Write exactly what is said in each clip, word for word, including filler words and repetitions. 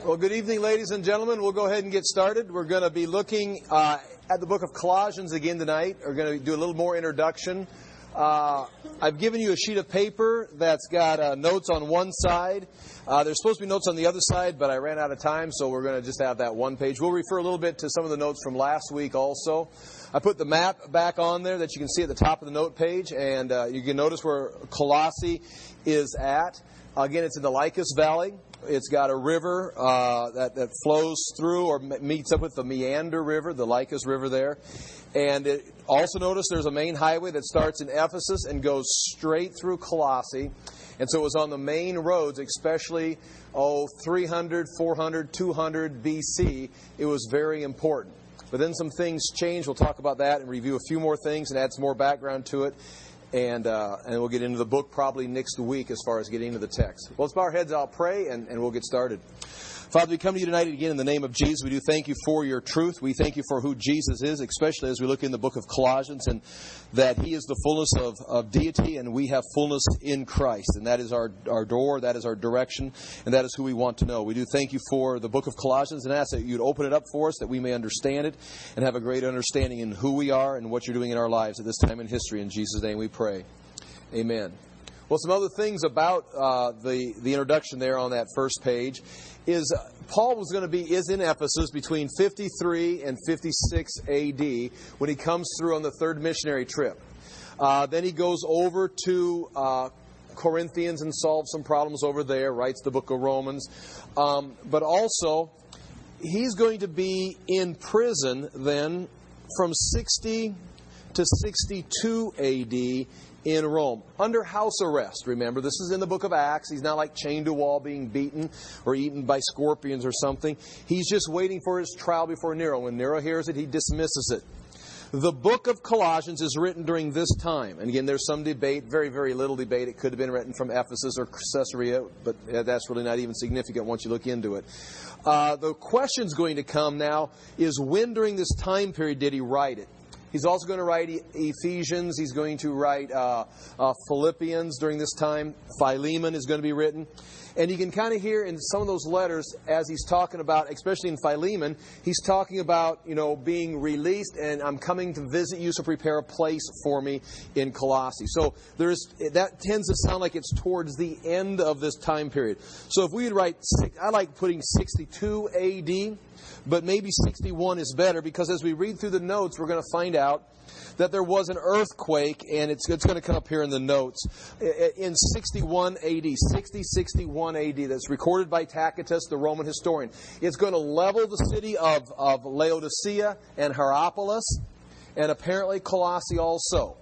Well, good evening, ladies and gentlemen. We'll go ahead and get started. We're going to be looking uh, at the book of Colossians again tonight. We're going to do a little more introduction. Uh, I've given you a sheet of paper that's got uh, notes on one side. Uh, there's supposed to be notes on the other side, but I ran out of time, so we're going to just have that one page. We'll refer a little bit to some of the notes from last week also. I put the map back on there that you can see at the top of the note page, and uh, you can notice where Colossae is at. Again, it's in the Lycus Valley. It's got a river uh, that, that flows through or meets up with the Meander River, the Lycus River there. And it, also notice there's a main highway that starts in Ephesus and goes straight through Colossae. And so it was on the main roads, especially, oh, three hundred, four hundred, two hundred B C, it was very important. But then some things changed. We'll talk about that and review a few more things and add some more background to it. And uh, and we'll get into the book probably next week as far as getting into the text. Well, let's bow our heads, I'll pray, and, and we'll get started. Father, we come to you tonight again in the name of Jesus. We do thank you for your truth. We thank you for who Jesus is, especially as we look in the book of Colossians, and that he is the fullness of, of deity, and we have fullness in Christ. And that is our, our door, that is our direction, and that is who we want to know. We do thank you for the book of Colossians and ask that you'd open it up for us, that we may understand it and have a great understanding in who we are and what you're doing in our lives at this time in history. In Jesus' name we pray. Amen. Well, some other things about uh, the, the introduction there on that first page is uh, Paul was going to be is in Ephesus between fifty-three and fifty-six A D when he comes through on the third missionary trip. Uh, then he goes over to uh, Corinthians and solves some problems over there, writes the book of Romans. Um, but also, he's going to be in prison then from sixty to sixty-two A D in Rome, under house arrest. Remember, this is in the book of Acts. He's not like chained to a wall being beaten or eaten by scorpions or something. He's just waiting for his trial before Nero. When Nero hears it, he dismisses it. The book of Colossians is written during this time. And again, there's some debate, very, very little debate. It could have been written from Ephesus or Caesarea, but that's really not even significant once you look into it. Uh, the question's going to come now is when during this time period did he write it? He's also going to write Ephesians. He's going to write uh, uh, Philippians during this time. Philemon is going to be written. And you can kind of hear in some of those letters as he's talking about, especially in Philemon, he's talking about, you know, being released and I'm coming to visit you, so prepare a place for me in Colossae. So there's that tends to sound like it's towards the end of this time period. So if we would write, I like putting sixty-two A D, but maybe sixty-one is better because as we read through the notes, we're going to find out that there was an earthquake, and it's, it's going to come up here in the notes, in sixty-one A D, sixty, sixty-one A D, that's recorded by Tacitus, the Roman historian. It's going to level the city of, of Laodicea and Hierapolis, and apparently Colossae also.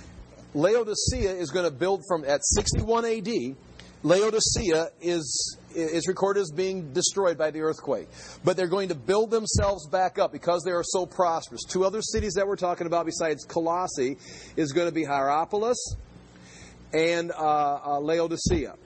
Laodicea is going to build from, at sixty-one A D, Laodicea is is recorded as being destroyed by the earthquake. But they're going to build themselves back up because they are so prosperous. Two other cities that we're talking about besides Colossae is going to be Hierapolis and uh, uh, Laodicea.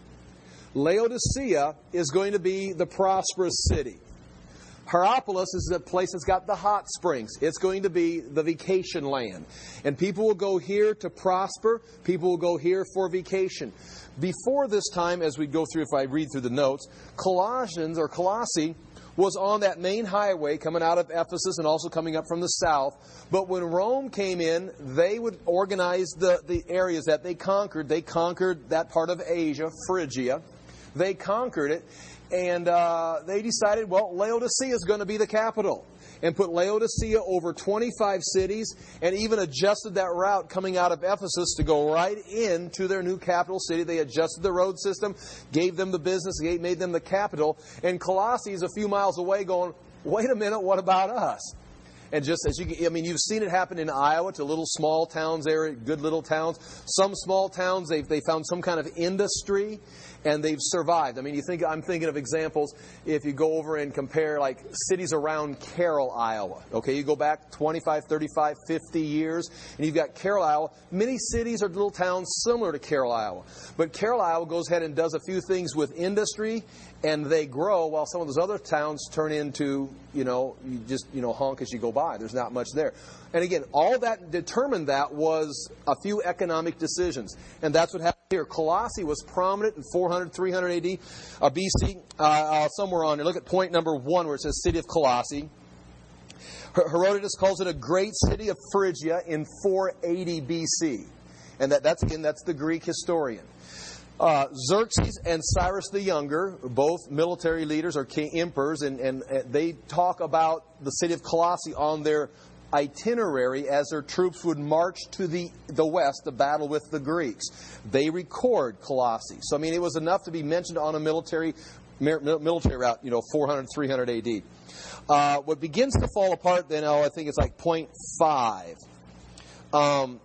Laodicea is going to be the prosperous city. Hierapolis is the place that's got the hot springs. It's going to be the vacation land. And people will go here to prosper. People will go here for vacation. Before this time, as we go through, if I read through the notes, Colossians or Colossae was on that main highway coming out of Ephesus and also coming up from the south. But when Rome came in, they would organize the, the areas that they conquered. They conquered that part of Asia, Phrygia. They conquered it. And uh, they decided, well, Laodicea is going to be the capital. And put Laodicea over twenty-five cities and even adjusted that route coming out of Ephesus to go right into their new capital city. They adjusted the road system, gave them the business, made them the capital. And Colossae is a few miles away going, wait a minute, what about us? And just as you, I mean, you've seen it happen in Iowa to little small towns there, good little towns. Some small towns, they've they found some kind of industry, and they've survived. I mean, you think I'm thinking of examples. If you go over and compare like cities around Carroll, Iowa. Okay, you go back twenty-five, thirty-five, fifty years, and you've got Carroll, Iowa. Many cities or little towns similar to Carroll, Iowa. But Carroll, Iowa goes ahead and does a few things with industry, and they grow, while some of those other towns turn into, you know, you just, you know, honk as you go by. There's not much there. And again, all that determined that was a few economic decisions. And that's what happened here. Colossae was prominent in four hundred, three hundred A D, uh, B C, uh, uh, somewhere on there. Look at point number one where it says city of Colossae. Herodotus calls it a great city of Phrygia in four eighty B C. And that, that's, again, that's the Greek historian. Uh, Xerxes and Cyrus the Younger, both military leaders or king emperors, and, and, and they talk about the city of Colossae on their itinerary as their troops would march to the, the west to battle with the Greeks. They record Colossae. So, I mean, it was enough to be mentioned on a military military route, you know, four hundred, three hundred A D. Uh, what begins to fall apart then, oh, I think it's like point five. Um,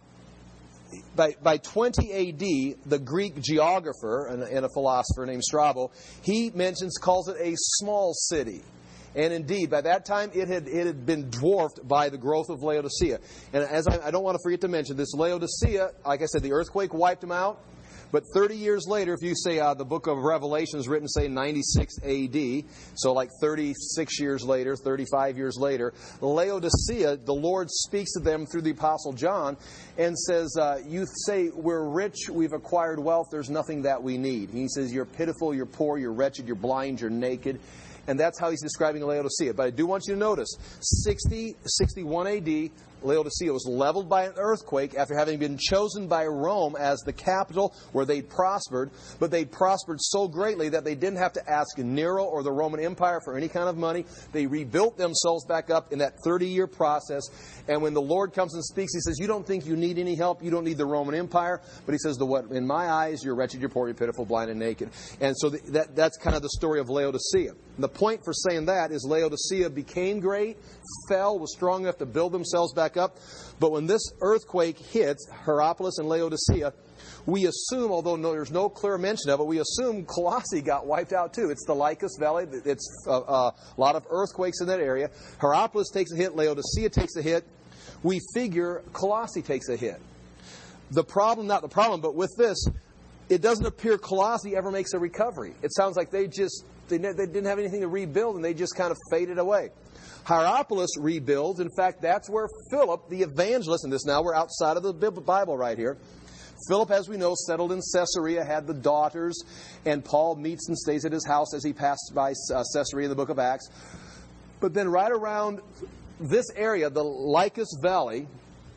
by, by twenty A D, the Greek geographer and, and a philosopher named Strabo, he mentions, calls it a small city. And indeed, by that time, it had it had been dwarfed by the growth of Laodicea. And as I, I don't want to forget to mention, this Laodicea, like I said, the earthquake wiped them out. But thirty years later, if you say uh, the book of Revelation is written, say, ninety-six A D, so like thirty-six years later, thirty-five years later, Laodicea, the Lord speaks to them through the Apostle John and says, uh, you say, we're rich, we've acquired wealth, there's nothing that we need. And he says, you're pitiful, you're poor, you're wretched, you're blind, you're naked. And that's how he's describing Laodicea. But I do want you to notice, sixty, sixty-one A D, Laodicea was leveled by an earthquake after having been chosen by Rome as the capital where they'd prospered. But they'd prospered so greatly that they didn't have to ask Nero or the Roman Empire for any kind of money. They rebuilt themselves back up in that thirty-year process. And when the Lord comes and speaks, He says, you don't think you need any help. You don't need the Roman Empire. But He says, the what? In my eyes, you're wretched, you're poor, you're pitiful, blind, and naked. And so the, that, that's kind of the story of Laodicea. And the point for saying that is Laodicea became great, fell, was strong enough to build themselves back up. But when this earthquake hits Hierapolis and Laodicea, we assume, although no, there's no clear mention of it, we assume Colossae got wiped out too. It's the Lycus Valley. It's a, a lot of earthquakes in that area. Hierapolis takes a hit. Laodicea takes a hit. We figure Colossae takes a hit. The problem, not the problem, but with this, it doesn't appear Colossae ever makes a recovery. It sounds like they just, they, they didn't have anything to rebuild and they just kind of faded away. Hierapolis rebuilds. In fact, that's where Philip, the evangelist, and this now we're outside of the Bible right here. Philip, as we know, settled in Caesarea, had the daughters, and Paul meets and stays at his house as he passes by uh, Caesarea in the book of Acts. But then right around this area, the Lycus Valley,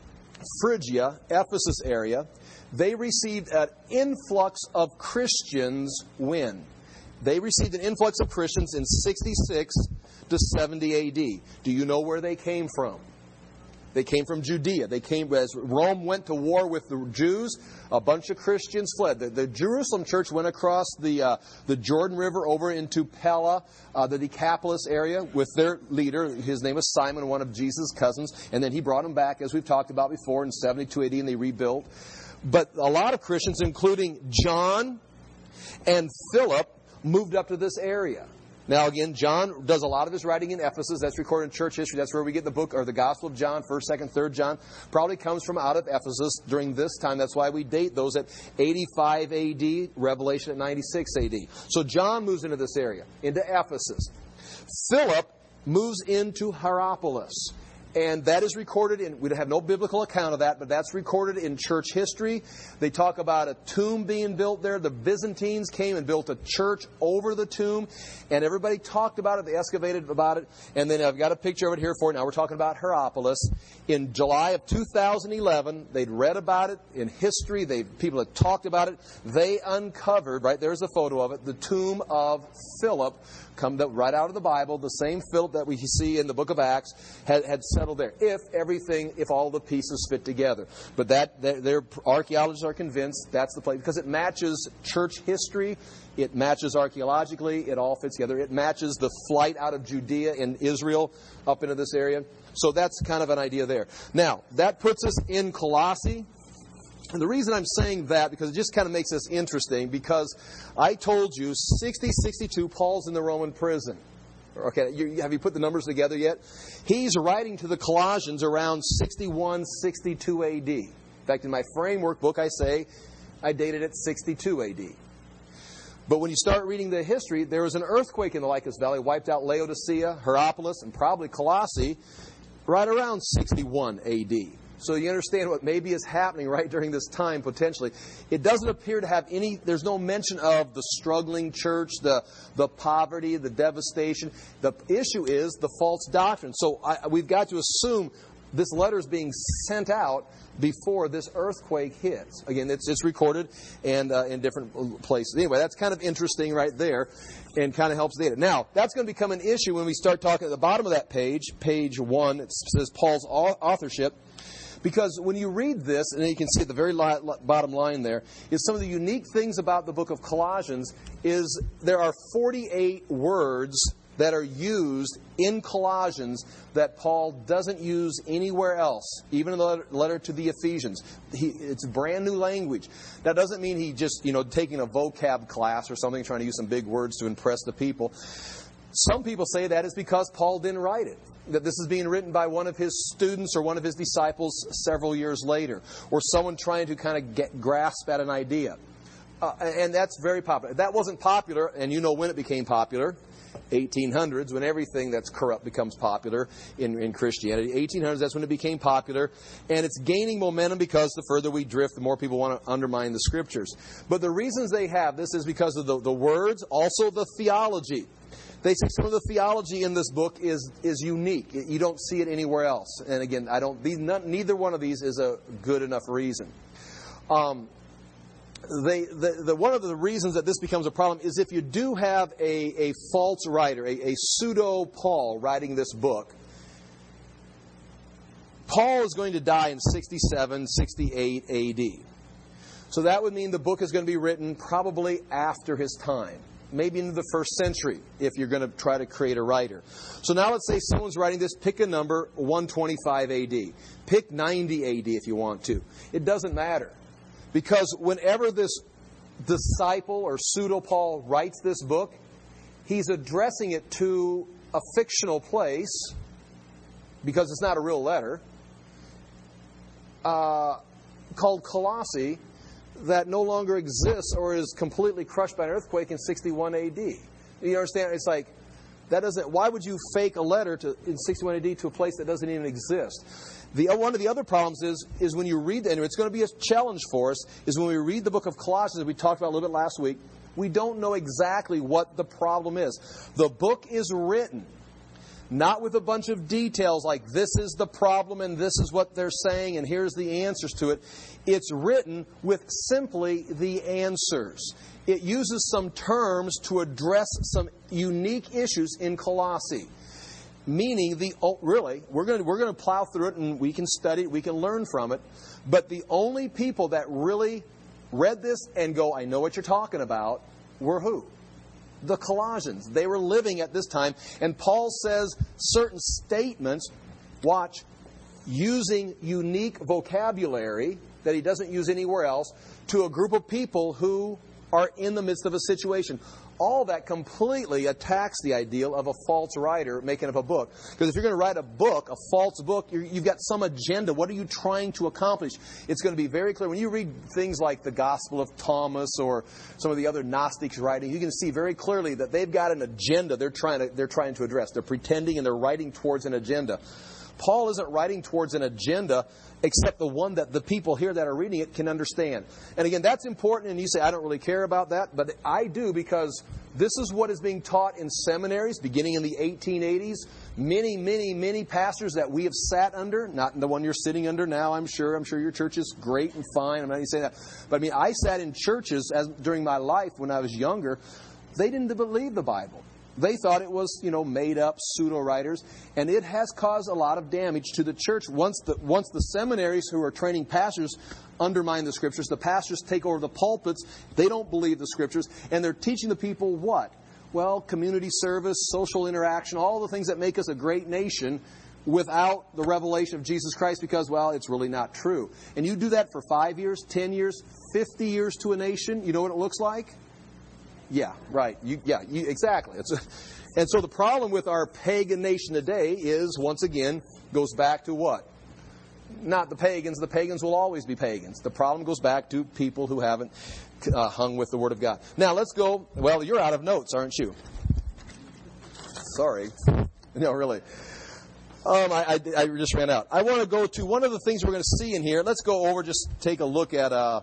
Phrygia, Ephesus area, they received an influx of Christians when? They received an influx of Christians in sixty-six to seventy A D. Do you know where they came from? They came from Judea. They came as Rome went to war with the Jews. A bunch of Christians fled. The, the Jerusalem church went across the uh, the Jordan River over into Pella, uh, the Decapolis area, with their leader. His name was Simon, one of Jesus' cousins, and then he brought them back, as we've talked about before, in seventy-two A D, and they rebuilt. But a lot of Christians, including John and Philip, moved up to this area. Now, again, John does a lot of his writing in Ephesus. That's recorded in church history. That's where we get the book, or the Gospel of John, first, second, third John. Probably comes from out of Ephesus during this time. That's why we date those at eighty-five A D, Revelation at ninety-six A D. So John moves into this area, into Ephesus. Philip moves into Hierapolis. And that is recorded in, we have no biblical account of that, but that's recorded in church history. They talk about a tomb being built there. The Byzantines came and built a church over the tomb, and everybody talked about it. They excavated about it. And then I've got a picture of it here for you. Now we're talking about Hierapolis. In July of two thousand eleven, they'd read about it in history. They people had talked about it. They uncovered, right there's a photo of it, the tomb of Philip, come right out of the Bible. The same Philip that we see in the book of Acts had, had settled there. If everything, if all the pieces fit together. But that, their archaeologists are convinced that's the place, because it matches church history. It matches archaeologically. It all fits together. It matches the flight out of Judea and Israel up into this area. So that's kind of an idea there. Now, that puts us in Colossae. And the reason I'm saying that, because it just kind of makes this interesting, because I told you, sixty, sixty-two, Paul's in the Roman prison. Okay, you, have you put the numbers together yet? He's writing to the Colossians around sixty-one, sixty-two A D. In fact, in my framework book, I say I dated it sixty-two A D. But when you start reading the history, there was an earthquake in the Lycus Valley, wiped out Laodicea, Hierapolis, and probably Colossae, right around sixty-one A D. So you understand what maybe is happening right during this time, potentially. It doesn't appear to have any, there's no mention of the struggling church, the the poverty, the devastation. The issue is the false doctrine. So I, we've got to assume this letter is being sent out before this earthquake hits. Again, it's it's recorded and uh, in different places. Anyway, that's kind of interesting right there and kind of helps data. Now, that's going to become an issue when we start talking at the bottom of that page, page one. It says Paul's authorship. Because when you read this, and you can see at the very li- bottom line there, is some of the unique things about the book of Colossians is there are forty-eight words that are used in Colossians that Paul doesn't use anywhere else, even in the letter, letter to the Ephesians. He, it's brand new language. That doesn't mean he just, you know, taking a vocab class or something, trying to use some big words to impress the people. Some people say that is because Paul didn't write it, that this is being written by one of his students or one of his disciples several years later, or someone trying to kind of get grasp at an idea. Uh, and that's very popular. That wasn't popular, and you know when it became popular. eighteen hundreds, when everything that's corrupt becomes popular in, in Christianity. eighteen hundreds, that's when it became popular. And it's gaining momentum because the further we drift, the more people want to undermine the Scriptures. But the reasons they have this is because of the, the words, also the theology. They say some of the theology in this book is is unique. You don't see it anywhere else. And again, I don't. These, none, neither one of these is a good enough reason. Um, they the, the one of the reasons that this becomes a problem is if you do have a, a false writer, a, a pseudo Paul writing this book. Paul is going to die in sixty-seven, sixty-eight A D. So that would mean the book is going to be written probably after his time. Maybe into the first century, if you're going to try to create a writer. So now let's say someone's writing this. Pick a number, one twenty-five A D. Pick ninety A D if you want to. It doesn't matter. Because whenever this disciple or pseudo-Paul writes this book, he's addressing it to a fictional place, because it's not a real letter, uh, called Colossae, that no longer exists or is completely crushed by an earthquake in sixty-one A D. You understand? It's like, that doesn't. Why would you fake a letter to in sixty-one A D to a place that doesn't even exist? The one of the other problems is is when you read, and it's going to be a challenge for us, is when we read the book of Colossians, we talked about a little bit last week, we don't know exactly what the problem is. The book is written not with a bunch of details like this is the problem and this is what they're saying and here's the answers to it. It's written with simply the answers. It uses some terms to address some unique issues in Colossae. Meaning, the oh, really, we're going to, we're going to plow through it and we can study it, we can learn from it. But the only people that really read this and go, I know what you're talking about, were who? The Colossians. They were living at this time. And Paul says certain statements, watch, using unique vocabulary that he doesn't use anywhere else, to a group of people who are in the midst of a situation. All that completely attacks the ideal of a false writer making up a book. Because if you're going to write a book, a false book, you're, you've got some agenda. What are you trying to accomplish? It's going to be very clear. When you read things like the Gospel of Thomas or some of the other Gnostics writing, you can see very clearly that they've got an agenda they're trying to, they're trying to address. They're pretending and they're writing towards an agenda. Paul isn't writing towards an agenda except the one that the people here that are reading it can understand. And again, that's important, and you say, I don't really care about that, but I do, because this is what is being taught in seminaries beginning in the eighteen eighties. Many, many, many pastors that we have sat under, not the one you're sitting under now, I'm sure. I'm sure your church is great and fine. I'm not even saying that. But I mean, I sat in churches as during my life when I was younger. They didn't believe the Bible. They thought it was, you know, made up pseudo-writers, and it has caused a lot of damage to the church. Once the once the seminaries who are training pastors undermine the Scriptures, the pastors take over the pulpits, they don't believe the Scriptures, and they're teaching the people what? Well, community service, social interaction, all the things that make us a great nation without the revelation of Jesus Christ, because, well, it's really not true. And you do that for five years, ten years, fifty years to a nation, you know what it looks like? Yeah, right. You, yeah, you, exactly. It's a, and so the problem with our pagan nation today is, once again, goes back to what? Not the pagans. The pagans will always be pagans. The problem goes back to people who haven't uh, hung with the Word of God. Now, let's go. Well, you're out of notes, aren't you? Sorry. No, really. Um, I, I, I just ran out. I want to go to one of the things we're going to see in here. Let's go over, just take a look at, uh,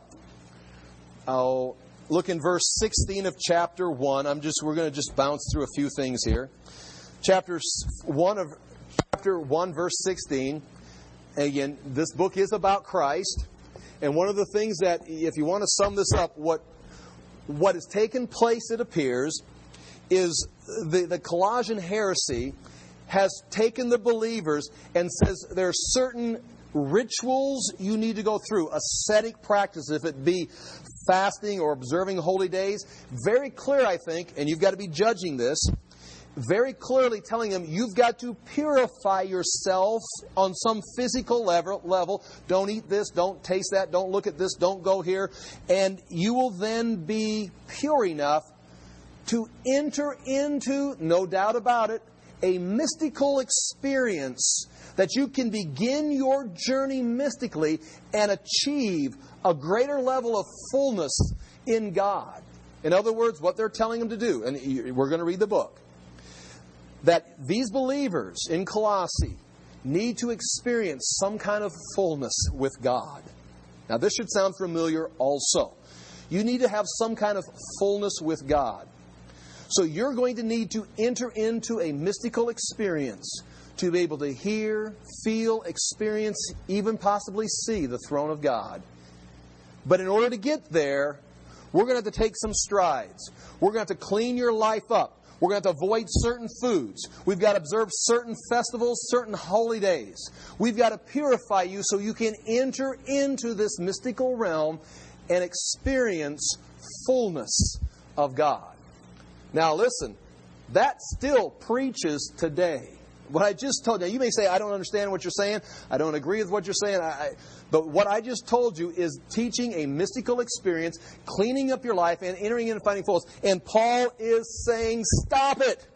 I'll look in verse sixteen of chapter one. I'm just, we're going to just bounce through a few things here. Chapter one of, chapter one, verse sixteen. Again, this book is about Christ. And one of the things that, if you want to sum this up, what, what has taken place, it appears, is the, the Colossian heresy has taken the believers and says there are certain rituals you need to go through, ascetic practice, if it be fasting or observing holy days. Very clear, I think, and you've got to be judging this, very clearly telling them you've got to purify yourself on some physical level, level. Don't eat this, don't taste that, don't look at this, don't go here. And you will then be pure enough to enter into, no doubt about it, a mystical experience that you can begin your journey mystically and achieve a greater level of fullness in God. In other words, what they're telling them to do, and we're going to read the book, that these believers in Colossae need to experience some kind of fullness with God. Now, this should sound familiar also. You need to have some kind of fullness with God. So you're going to need to enter into a mystical experience to be able to hear, feel, experience, even possibly see the throne of God. But in order to get there, we're going to have to take some strides. We're going to have to clean your life up. We're going to have to avoid certain foods. We've got to observe certain festivals, certain holy days. We've got to purify you so you can enter into this mystical realm and experience fullness of God. Now listen, that still preaches today. What I just told you, you may say, I don't understand what you're saying. I don't agree with what you're saying. I, I, but what I just told you is teaching a mystical experience, cleaning up your life, and entering in and finding fullness. And Paul is saying, stop it.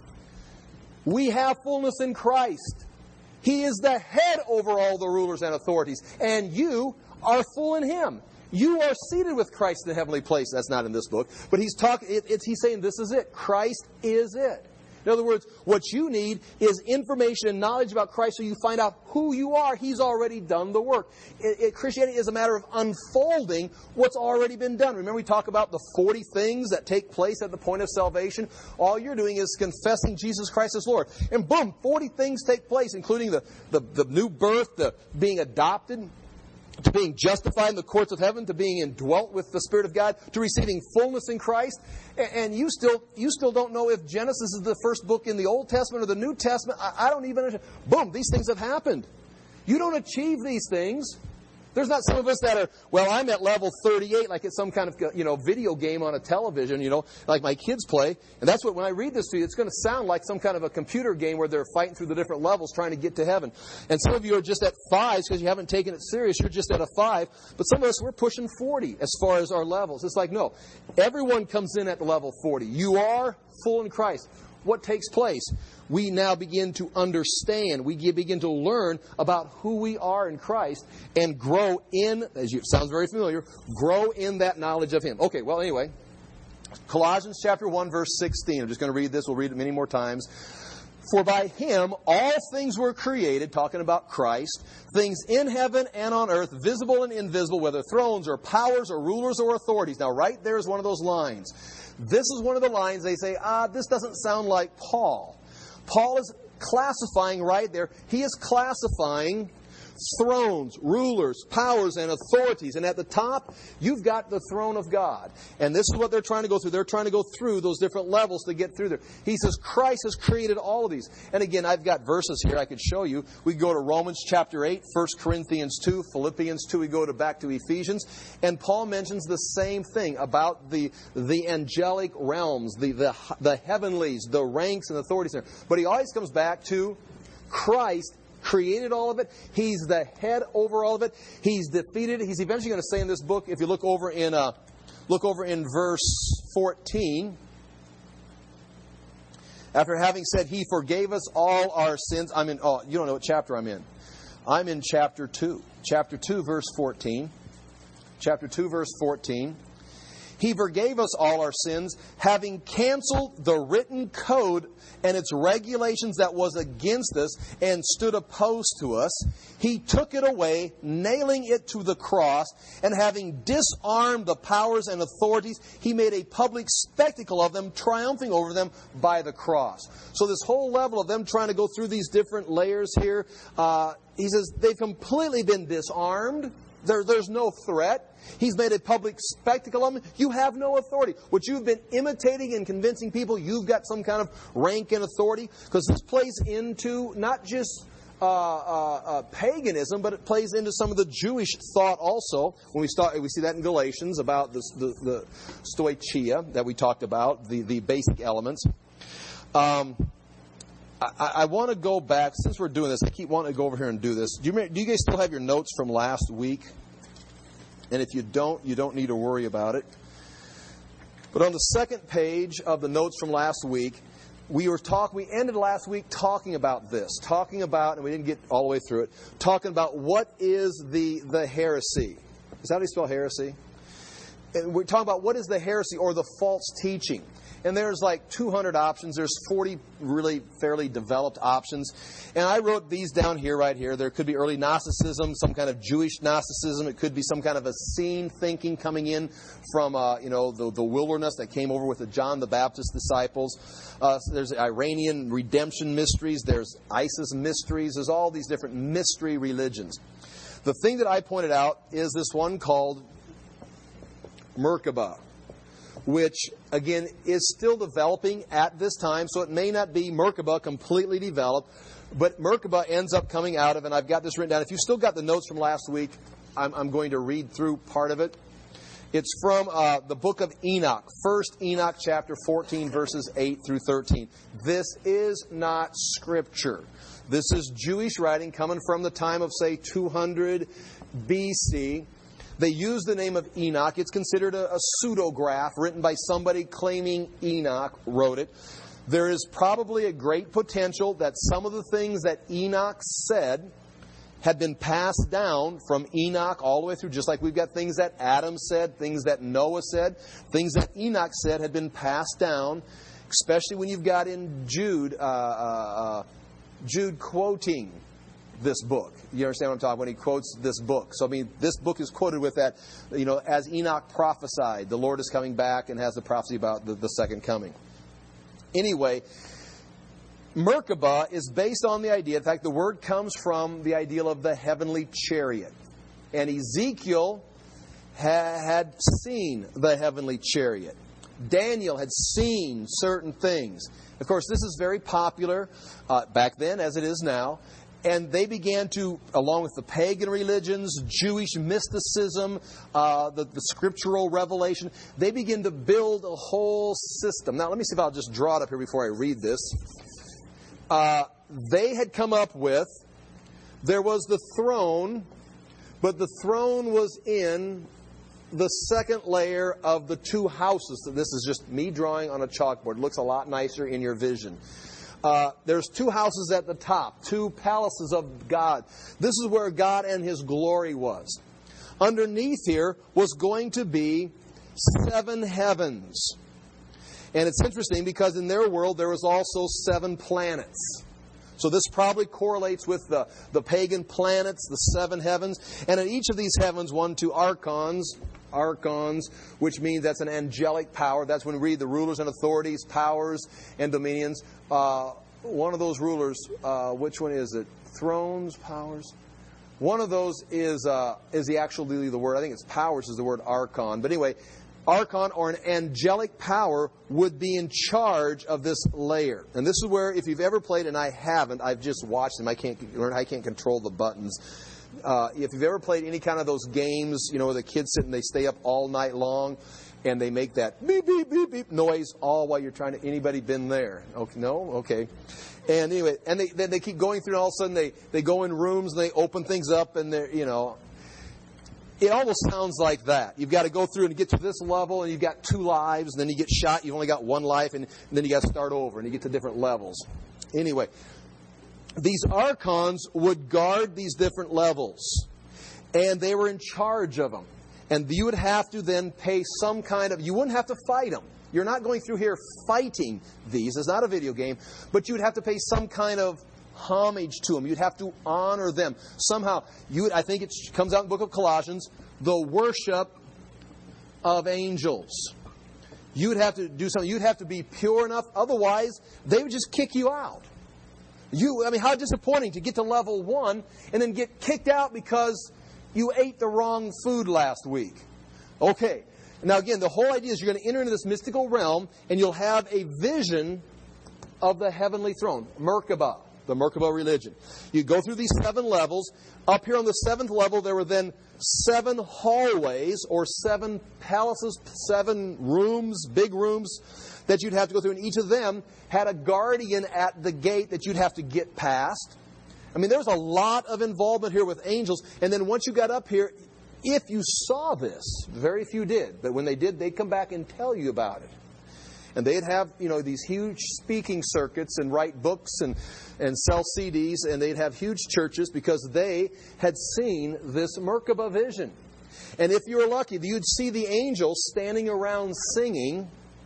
We have fullness in Christ. He is the head over all the rulers and authorities. And you are full in Him. You are seated with Christ in the heavenly place. That's not in this book. But he's talking. It, it's, he's saying this is it. Christ is it. In other words, what you need is information and knowledge about Christ so you find out who you are. He's already done the work. It, it, Christianity is a matter of unfolding what's already been done. Remember we talk about the forty things that take place at the point of salvation? All you're doing is confessing Jesus Christ as Lord. And boom, forty things take place, including the, the, the new birth, the being adopted, to being justified in the courts of heaven, to being indwelt with the Spirit of God, to receiving fullness in Christ. And you still you still don't know if Genesis is the first book in the Old Testament or the New Testament. I, I don't even understand. Boom, these things have happened. You don't achieve these things. There's not some of us that are, well, I'm at level thirty-eight, like it's some kind of, you know, video game on a television, you know, like my kids play. And that's what, when I read this to you, it's going to sound like some kind of a computer game where they're fighting through the different levels trying to get to heaven. And some of you are just at fives because you haven't taken it serious. You're just at a five. But some of us, we're pushing forty as far as our levels. It's like, no, everyone comes in at level forty. You are full in Christ. What takes place? We now begin to understand. We begin to learn about who we are in Christ and grow in, as you sounds very familiar, grow in that knowledge of Him. Okay, well, anyway, Colossians chapter one, verse sixteen. I'm just going to read this. We'll read it many more times. For by Him all things were created, talking about Christ, things in heaven and on earth, visible and invisible, whether thrones or powers or rulers or authorities. Now, right there is one of those lines. This is one of the lines they say, ah, this doesn't sound like Paul. Paul is classifying right there. He is classifying thrones, rulers, powers, and authorities. And at the top, you've got the throne of God. And this is what they're trying to go through. They're trying to go through those different levels to get through there. He says Christ has created all of these. And again, I've got verses here I could show you. We go to Romans chapter eight, First Corinthians two, Philippians two. We go to back to Ephesians. And Paul mentions the same thing about the, the angelic realms, the, the, the heavenlies, the ranks and authorities there. But he always comes back to Christ created all of it. He's the head over all of it. He's defeated it. He's eventually going to say in this book, if you look over in uh, look over in verse fourteen, after having said He forgave us all our sins. I'm in. Oh, you don't know what chapter I'm in. I'm in chapter two. Chapter two, verse fourteen. Chapter two, verse fourteen. He forgave us all our sins, having canceled the written code and its regulations that was against us and stood opposed to us. He took it away, nailing it to the cross, and having disarmed the powers and authorities, He made a public spectacle of them, triumphing over them by the cross. So this whole level of them trying to go through these different layers here, uh, He says they've completely been disarmed. There, there's no threat. He's made a public spectacle of them. You have no authority. What you've been imitating and convincing people, you've got some kind of rank and authority. Because this plays into not just uh, uh, uh, paganism, but it plays into some of the Jewish thought also. When we start, we see that in Galatians about this, the, the stoicheia that we talked about, the, the basic elements. Um, I, I want to go back, since we're doing this, I keep wanting to go over here and do this. Do you, do you guys still have your notes from last week? And if you don't, you don't need to worry about it. But on the second page of the notes from last week, we were talk, we ended last week talking about this, talking about, and we didn't get all the way through it, talking about what is the, the heresy. Is that how you spell heresy? And we're talking about what is the heresy or the false teaching. And there's like two hundred options. There's forty really fairly developed options. And I wrote these down here, right here. There could be early Gnosticism, some kind of Jewish Gnosticism. It could be some kind of Essene thinking coming in from, uh, you know, the, the wilderness that came over with the John the Baptist disciples. Uh, so there's Iranian redemption mysteries. There's ISIS mysteries. There's all these different mystery religions. The thing that I pointed out is this one called Merkabah, which, again, is still developing at this time. So it may not be Merkabah completely developed, but Merkabah ends up coming out of, and I've got this written down. If you still got the notes from last week, I'm, I'm going to read through part of it. It's from uh, the book of Enoch, First Enoch chapter fourteen, verses eight through thirteen. This is not Scripture. This is Jewish writing coming from the time of, say, two hundred B C. They use the name of Enoch. It's considered a, a pseudograph written by somebody claiming Enoch wrote it. There is probably a great potential that some of the things that Enoch said had been passed down from Enoch all the way through, just like we've got things that Adam said, things that Noah said, things that Enoch said had been passed down, especially when you've got in Jude, uh, uh, Jude quoting this book. You understand what I'm talking about when he quotes this book? So, I mean, this book is quoted with that, you know, as Enoch prophesied, the Lord is coming back, and has the prophecy about the, the second coming. Anyway, Merkabah is based on the idea, in fact, the word comes from the ideal of the heavenly chariot. And Ezekiel ha- had seen the heavenly chariot. Daniel had seen certain things. Of course, this is very popular uh, back then as it is now. And they began to, along with the pagan religions, Jewish mysticism, uh, the, the scriptural revelation, they begin to build a whole system. Now, let me see if I'll just draw it up here before I read this. Uh, they had come up with, there was the throne, but the throne was in the second layer of the two houses. So this is just me drawing on a chalkboard. It looks a lot nicer in your vision. Uh, there's two houses at the top, two palaces of God. This is where God and His glory was. Underneath here was going to be seven heavens. And it's interesting because in their world there was also seven planets. So this probably correlates with the, the pagan planets, the seven heavens. And in each of these heavens, one, two archons, archons, which means that's an angelic power. That's when we read the rulers and authorities, powers and dominions. Uh, one of those rulers, uh, which one is it? Thrones, powers? One of those is uh, is the actually the word. I think it's powers is the word archon. But anyway, archon or an angelic power would be in charge of this layer. And this is where, if you've ever played, and I haven't, I've just watched them. I can't learn. I can't control the buttons. Uh, if you've ever played any kind of those games, you know, where the kids sit and they stay up all night long, and they make that beep beep beep beep noise all while you're trying to. Anybody been there? Okay, no, okay. And anyway, and they then they keep going through, and all of a sudden they they go in rooms and they open things up, and they're, you know. It almost sounds like that. You've got to go through and get to this level, and you've got two lives, and then you get shot, you've only got one life, and, and then you got to start over, and you get to different levels. Anyway, these archons would guard these different levels, and they were in charge of them. And you would have to then pay some kind of, you wouldn't have to fight them. You're not going through here fighting these. It's not a video game. But you would have to pay some kind of homage to them. You'd have to honor them. Somehow, you would, I think it comes out in the book of Colossians, the worship of angels. You would have to do something. You'd have to be pure enough. Otherwise, they would just kick you out. You, I mean, how disappointing to get to level one and then get kicked out because you ate the wrong food last week. Okay. Now again, the whole idea is you're going to enter into this mystical realm and you'll have a vision of the heavenly throne, Merkabah, the Merkabah religion. You go through these seven levels. Up here on the seventh level, there were then seven hallways or seven palaces, seven rooms, big rooms that you'd have to go through. And each of them had a guardian at the gate that you'd have to get past. I mean, there's a lot of involvement here with angels. And then once you got up here, if you saw this, very few did, but when they did, they'd come back and tell you about it. And they'd have, you know, these huge speaking circuits and write books and, and sell C Ds, and they'd have huge churches because they had seen this Merkabah vision. And if you were lucky, you'd see the angels standing around singing,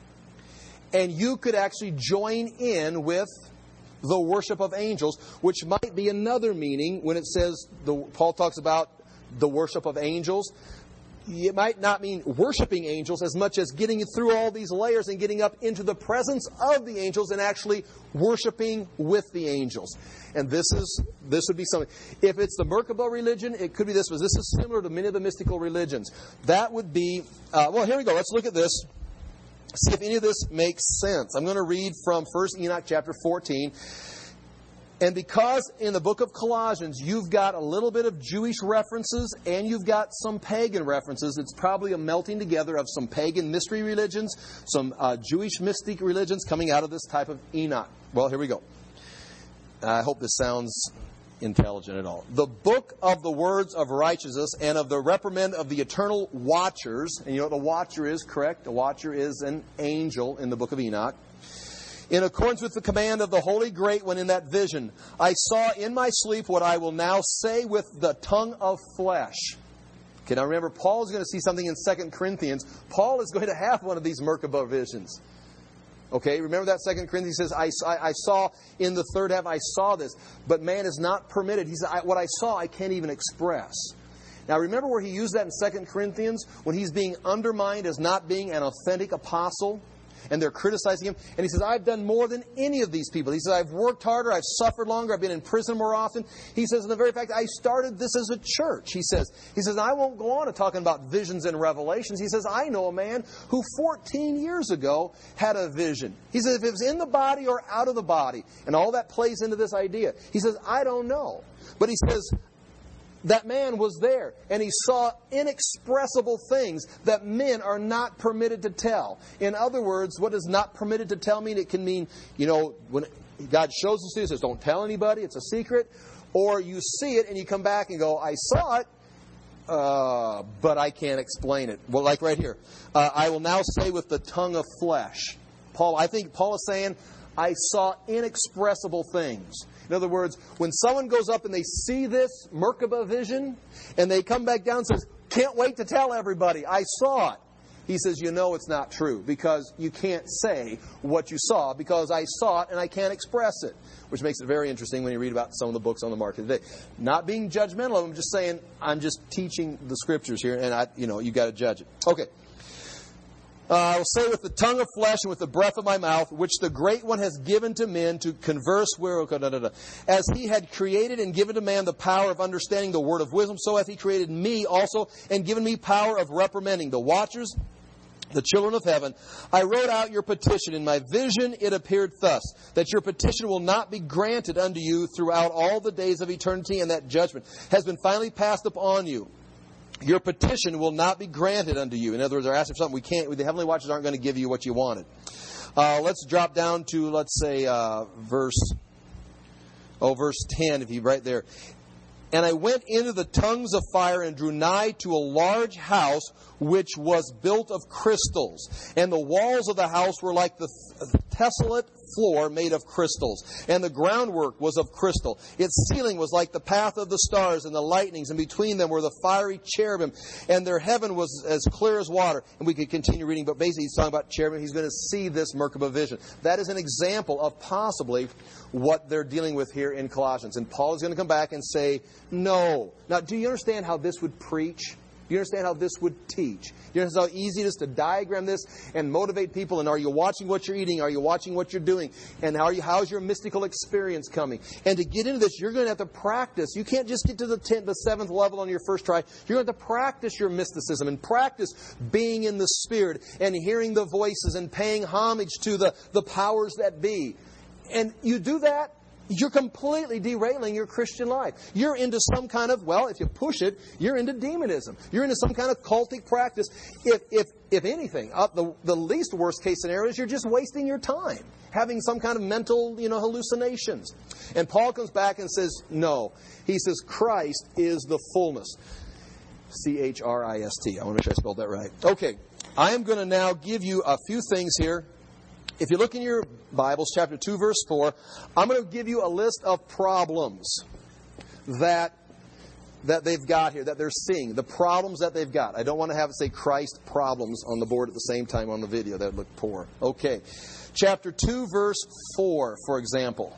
and you could actually join in with the worship of angels, which might be another meaning when it says, the, Paul talks about the worship of angels. It might not mean worshiping angels as much as getting through all these layers and getting up into the presence of the angels and actually worshiping with the angels. And this is this would be something. If it's the Merkabah religion, it could be this, but this is similar to many of the mystical religions. That would be, uh, well, here we go. Let's look at this. See if any of this makes sense. I'm going to read from First Enoch chapter fourteen. And because in the book of Colossians, you've got a little bit of Jewish references and you've got some pagan references, it's probably a melting together of some pagan mystery religions, some uh, Jewish mystic religions coming out of this type of Enoch. Well, here we go. I hope this sounds intelligent at all. The book of the words of righteousness and of the reprimand of the eternal watchers. And you know what a watcher is, correct? A watcher is an angel in the book of Enoch. In accordance with the command of the Holy Great One in that vision, I saw in my sleep what I will now say with the tongue of flesh. Okay, now remember, Paul is going to see something in Second Corinthians. Paul is going to have one of these Merkabah visions. Okay, remember that Second Corinthians says, I, I, I saw in the third heaven, I saw this. But man is not permitted. He said, I, what I saw, I can't even express. Now remember where he used that in Second Corinthians? When he's being undermined as not being an authentic apostle? And they're criticizing him. And he says, I've done more than any of these people. He says, I've worked harder. I've suffered longer. I've been in prison more often. He says, in the very fact, I started this as a church. He says, he says, I won't go on to talking about visions and revelations. He says, I know a man who fourteen years ago had a vision. He says, if it was in the body or out of the body. And all that plays into this idea. He says, I don't know. But he says, that man was there, and he saw inexpressible things that men are not permitted to tell. In other words, what does not permitted to tell mean? It can mean, you know, when God shows us this, says, don't tell anybody, it's a secret. Or you see it, and you come back and go, I saw it, uh, but I can't explain it. Well, like right here. Uh, I will now say with the tongue of flesh. Paul, I think Paul is saying, I saw inexpressible things. In other words, when someone goes up and they see this Merkabah vision, and they come back down and says, can't wait to tell everybody, I saw it. He says, you know it's not true, because you can't say what you saw, because I saw it and I can't express it. Which makes it very interesting when you read about some of the books on the market today. Not being judgmental, I'm just saying, I'm just teaching the scriptures here, and I, you know, you got to judge it. Okay. Uh, I will say with the tongue of flesh and with the breath of my mouth, which the Great One has given to men to converse where, da, da, da. As he had created and given to man the power of understanding the word of wisdom, so hath he created me also and given me power of reprimanding the watchers, the children of heaven. I wrote out your petition. In my vision it appeared thus, that your petition will not be granted unto you throughout all the days of eternity, and that judgment has been finally passed upon you. Your petition will not be granted unto you. In other words, they're asking for something we can't. The heavenly watchers aren't going to give you what you wanted. Uh, let's drop down to, let's say, uh, verse, oh, verse ten, if you right there. And I went into the tongues of fire and drew nigh to a large house which was built of crystals. And the walls of the house were like the tessellate floor made of crystals. And the groundwork was of crystal. Its ceiling was like the path of the stars and the lightnings. And between them were the fiery cherubim. And their heaven was as clear as water. And we could continue reading, but basically he's talking about cherubim. He's going to see this Merkabah vision. That is an example of possibly what they're dealing with here in Colossians. And Paul is going to come back and say, no. Now, do you understand how this would preach? Do you understand how this would teach? Do you understand how easy it is to diagram this and motivate people? And are you watching what you're eating? Are you watching what you're doing? And how are you, how's your mystical experience coming? And to get into this, you're going to have to practice. You can't just get to the tenth, the seventh level on your first try. You're going to have to practice your mysticism and practice being in the Spirit and hearing the voices and paying homage to the, the powers that be. And you do that, you're completely derailing your Christian life. You're into some kind of, well, if you push it, you're into demonism. You're into some kind of cultic practice. If if if anything, uh, the, the least worst case scenario is you're just wasting your time, having some kind of mental, you know, hallucinations. And Paul comes back and says, no. He says, Christ is the fullness. C H R I S T. I want to make sure I spelled that right. Okay. I am going to now give you a few things here. If you look in your Bibles, chapter two, verse four, I'm going to give you a list of problems that that they've got here, that they're seeing, the problems that they've got. I don't want to have it say Christ problems on the board at the same time on the video. That would look poor. Okay. Chapter two, verse four, for example.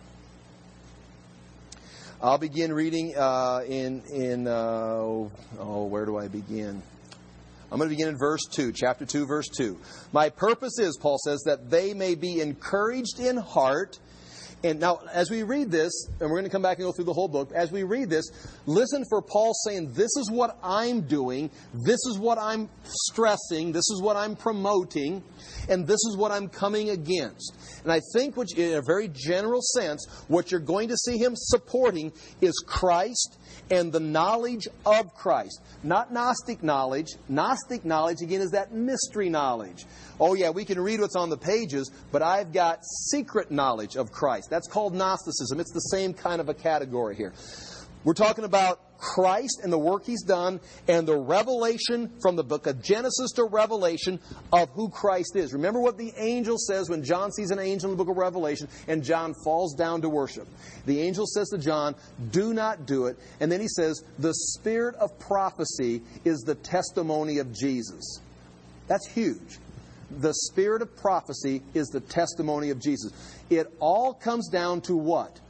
I'll begin reading uh, in, in uh, oh, where do I begin? I'm going to begin in verse two, chapter two, verse two. My purpose is, Paul says, that they may be encouraged in heart. And now, as we read this, and we're going to come back and go through the whole book, as we read this, listen for Paul saying, this is what I'm doing, this is what I'm stressing, this is what I'm promoting, and this is what I'm coming against. And I think, which, in a very general sense, what you're going to see him supporting is Christ and the knowledge of Christ. Not Gnostic knowledge. Gnostic knowledge, again, is that mystery knowledge. Oh, yeah, we can read what's on the pages, but I've got secret knowledge of Christ. That's called Gnosticism. It's the same kind of a category here. We're talking about Christ and the work He's done and the revelation from the book of Genesis to Revelation of who Christ is. Remember what the angel says when John sees an angel in the book of Revelation and John falls down to worship. The angel says to John, do not do it. And then he says, the spirit of prophecy is the testimony of Jesus. That's huge. The spirit of prophecy is the testimony of Jesus. It all comes down to what?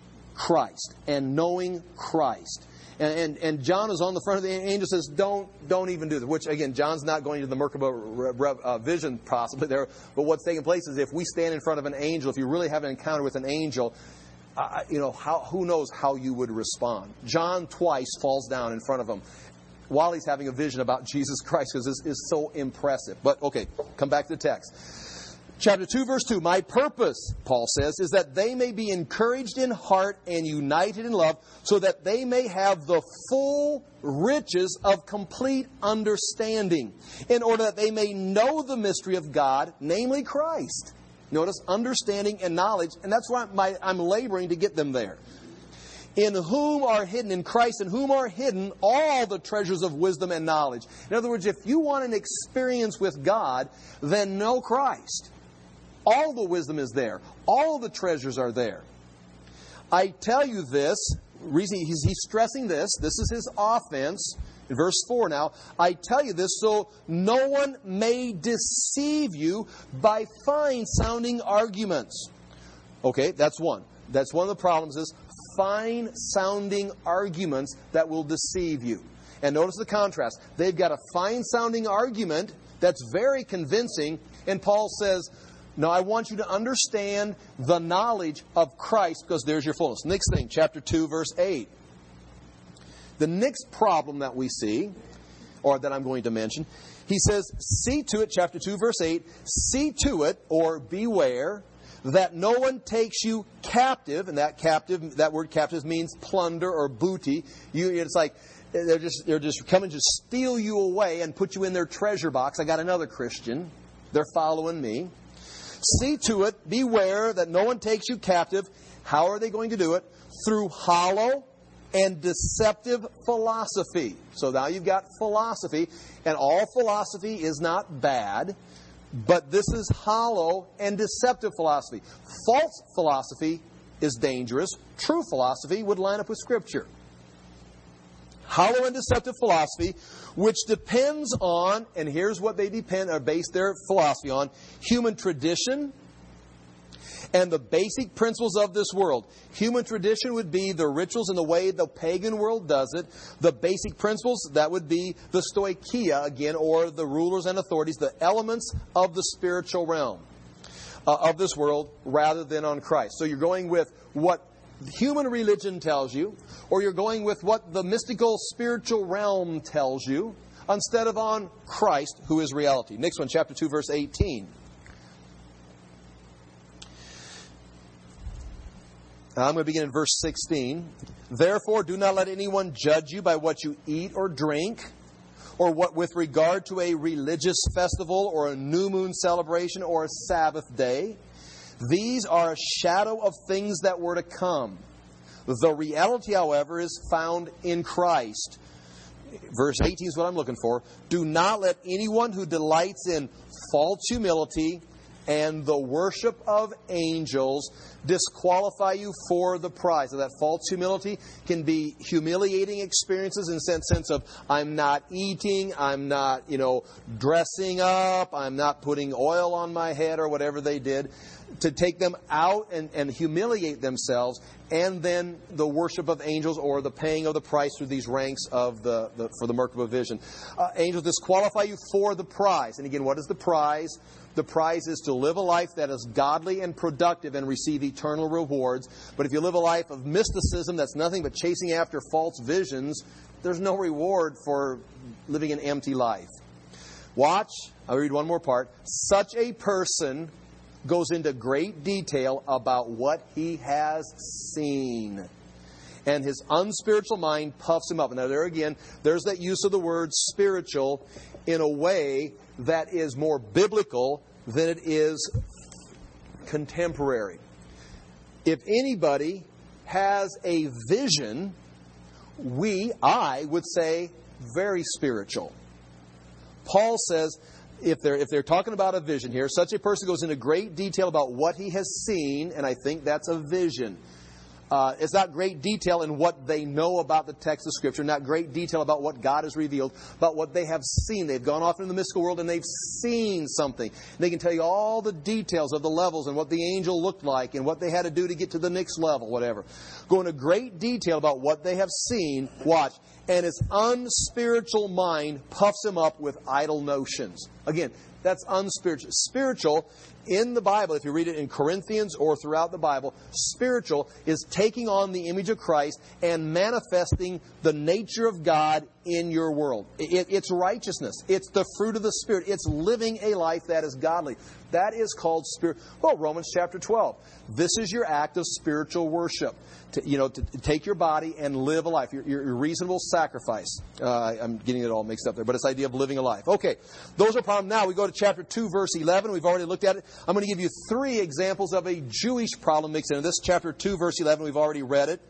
Christ and knowing Christ. And, and and John is on the front of the angel, says, don't don't even do this. Which, again, John's not going to the Merkabah uh, vision possibly there. But what's taking place is if we stand in front of an angel, if you really have an encounter with an angel, uh, you know, how, who knows how you would respond. John twice falls down in front of him while he's having a vision about Jesus Christ because this is so impressive. But, okay, come back to the text. Chapter two, verse two, my purpose, Paul says, is that they may be encouraged in heart and united in love, so that they may have the full riches of complete understanding, in order that they may know the mystery of God, namely Christ. Notice, understanding and knowledge, and that's why my, I'm laboring to get them there. In whom are hidden, in Christ, in whom are hidden all the treasures of wisdom and knowledge. In other words, if you want an experience with God, then know Christ. All the wisdom is there. All the treasures are there. I tell you this, reason he's, he's stressing this, this is his offense, in verse four now, I tell you this so no one may deceive you by fine-sounding arguments. Okay, that's one. That's one of the problems is fine-sounding arguments that will deceive you. And notice the contrast. They've got a fine-sounding argument that's very convincing, and Paul says, no, I want you to understand the knowledge of Christ because there's your fullness. Next thing, chapter two, verse eight. The next problem that we see, or that I'm going to mention, he says, see to it, chapter two, verse eight, see to it, or beware, that no one takes you captive, and that captive, that word captive means plunder or booty. You, it's like they're just they're just coming to steal you away and put you in their treasure box. I got another Christian. They're following me. See to it, beware that no one takes you captive. How are they going to do it? Through hollow and deceptive philosophy. So now you've got philosophy, and all philosophy is not bad, but this is hollow and deceptive philosophy. False philosophy is dangerous. True philosophy would line up with Scripture. Hollow and deceptive philosophy, which depends on, and here's what they depend or base their philosophy on, human tradition and the basic principles of this world. Human tradition would be the rituals and the way the pagan world does it. The basic principles, that would be the stoicheia, again, or the rulers and authorities, the elements of the spiritual realm uh, of this world, rather than on Christ. So you're going with what human religion tells you, or you're going with what the mystical spiritual realm tells you, instead of on Christ, who is reality. Next one, chapter two, verse eighteen. I'm going to begin in verse sixteen. Therefore, do not let anyone judge you by what you eat or drink, or what with regard to a religious festival, or a new moon celebration, or a Sabbath day. These are a shadow of things that were to come. The reality, however, is found in Christ. Verse eighteen is what I'm looking for. Do not let anyone who delights in false humility and the worship of angels disqualify you for the prize. So that false humility can be humiliating experiences in the sense of I'm not eating, I'm not, you know, dressing up, I'm not putting oil on my head or whatever they did, to take them out and, and humiliate themselves, and then the worship of angels or the paying of the price through these ranks of the, the for the Merkaba vision. Uh, angels disqualify you for the prize. And again, what is the prize? The prize is to live a life that is godly and productive and receive eternal rewards. But if you live a life of mysticism that's nothing but chasing after false visions, there's no reward for living an empty life. Watch, I'll read one more part. Such a person goes into great detail about what he has seen, and his unspiritual mind puffs him up. Now there again, there's that use of the word spiritual in a way that is more biblical than it is contemporary. If anybody has a vision, we, I, would say very spiritual. Paul says, if they're, if they're talking about a vision here, such a person goes into great detail about what he has seen, and I think that's a vision. Uh, it's not great detail in what they know about the text of Scripture, not great detail about what God has revealed, but what they have seen. They've gone off into the mystical world and they've seen something. They can tell you all the details of the levels and what the angel looked like and what they had to do to get to the next level, whatever. Go into great detail about what they have seen, watch, and his unspiritual mind puffs him up with idle notions. Again, that's unspiritual. Spiritual, in the Bible, if you read it in Corinthians or throughout the Bible, spiritual is taking on the image of Christ and manifesting the nature of God in your world. It, it's righteousness. It's the fruit of the Spirit. It's living a life that is godly. That is called spirit. Well, Romans chapter twelve. This is your act of spiritual worship. To, you know, to take your body and live a life. Your, your, your reasonable sacrifice. Uh, I'm getting it all mixed up there, but it's the idea of living a life. Okay, those are problems. Now we go to chapter two, verse eleven. We've already looked at it. I'm going to give you three examples of a Jewish problem mixed into this. Chapter two, verse eleven, we've already read it.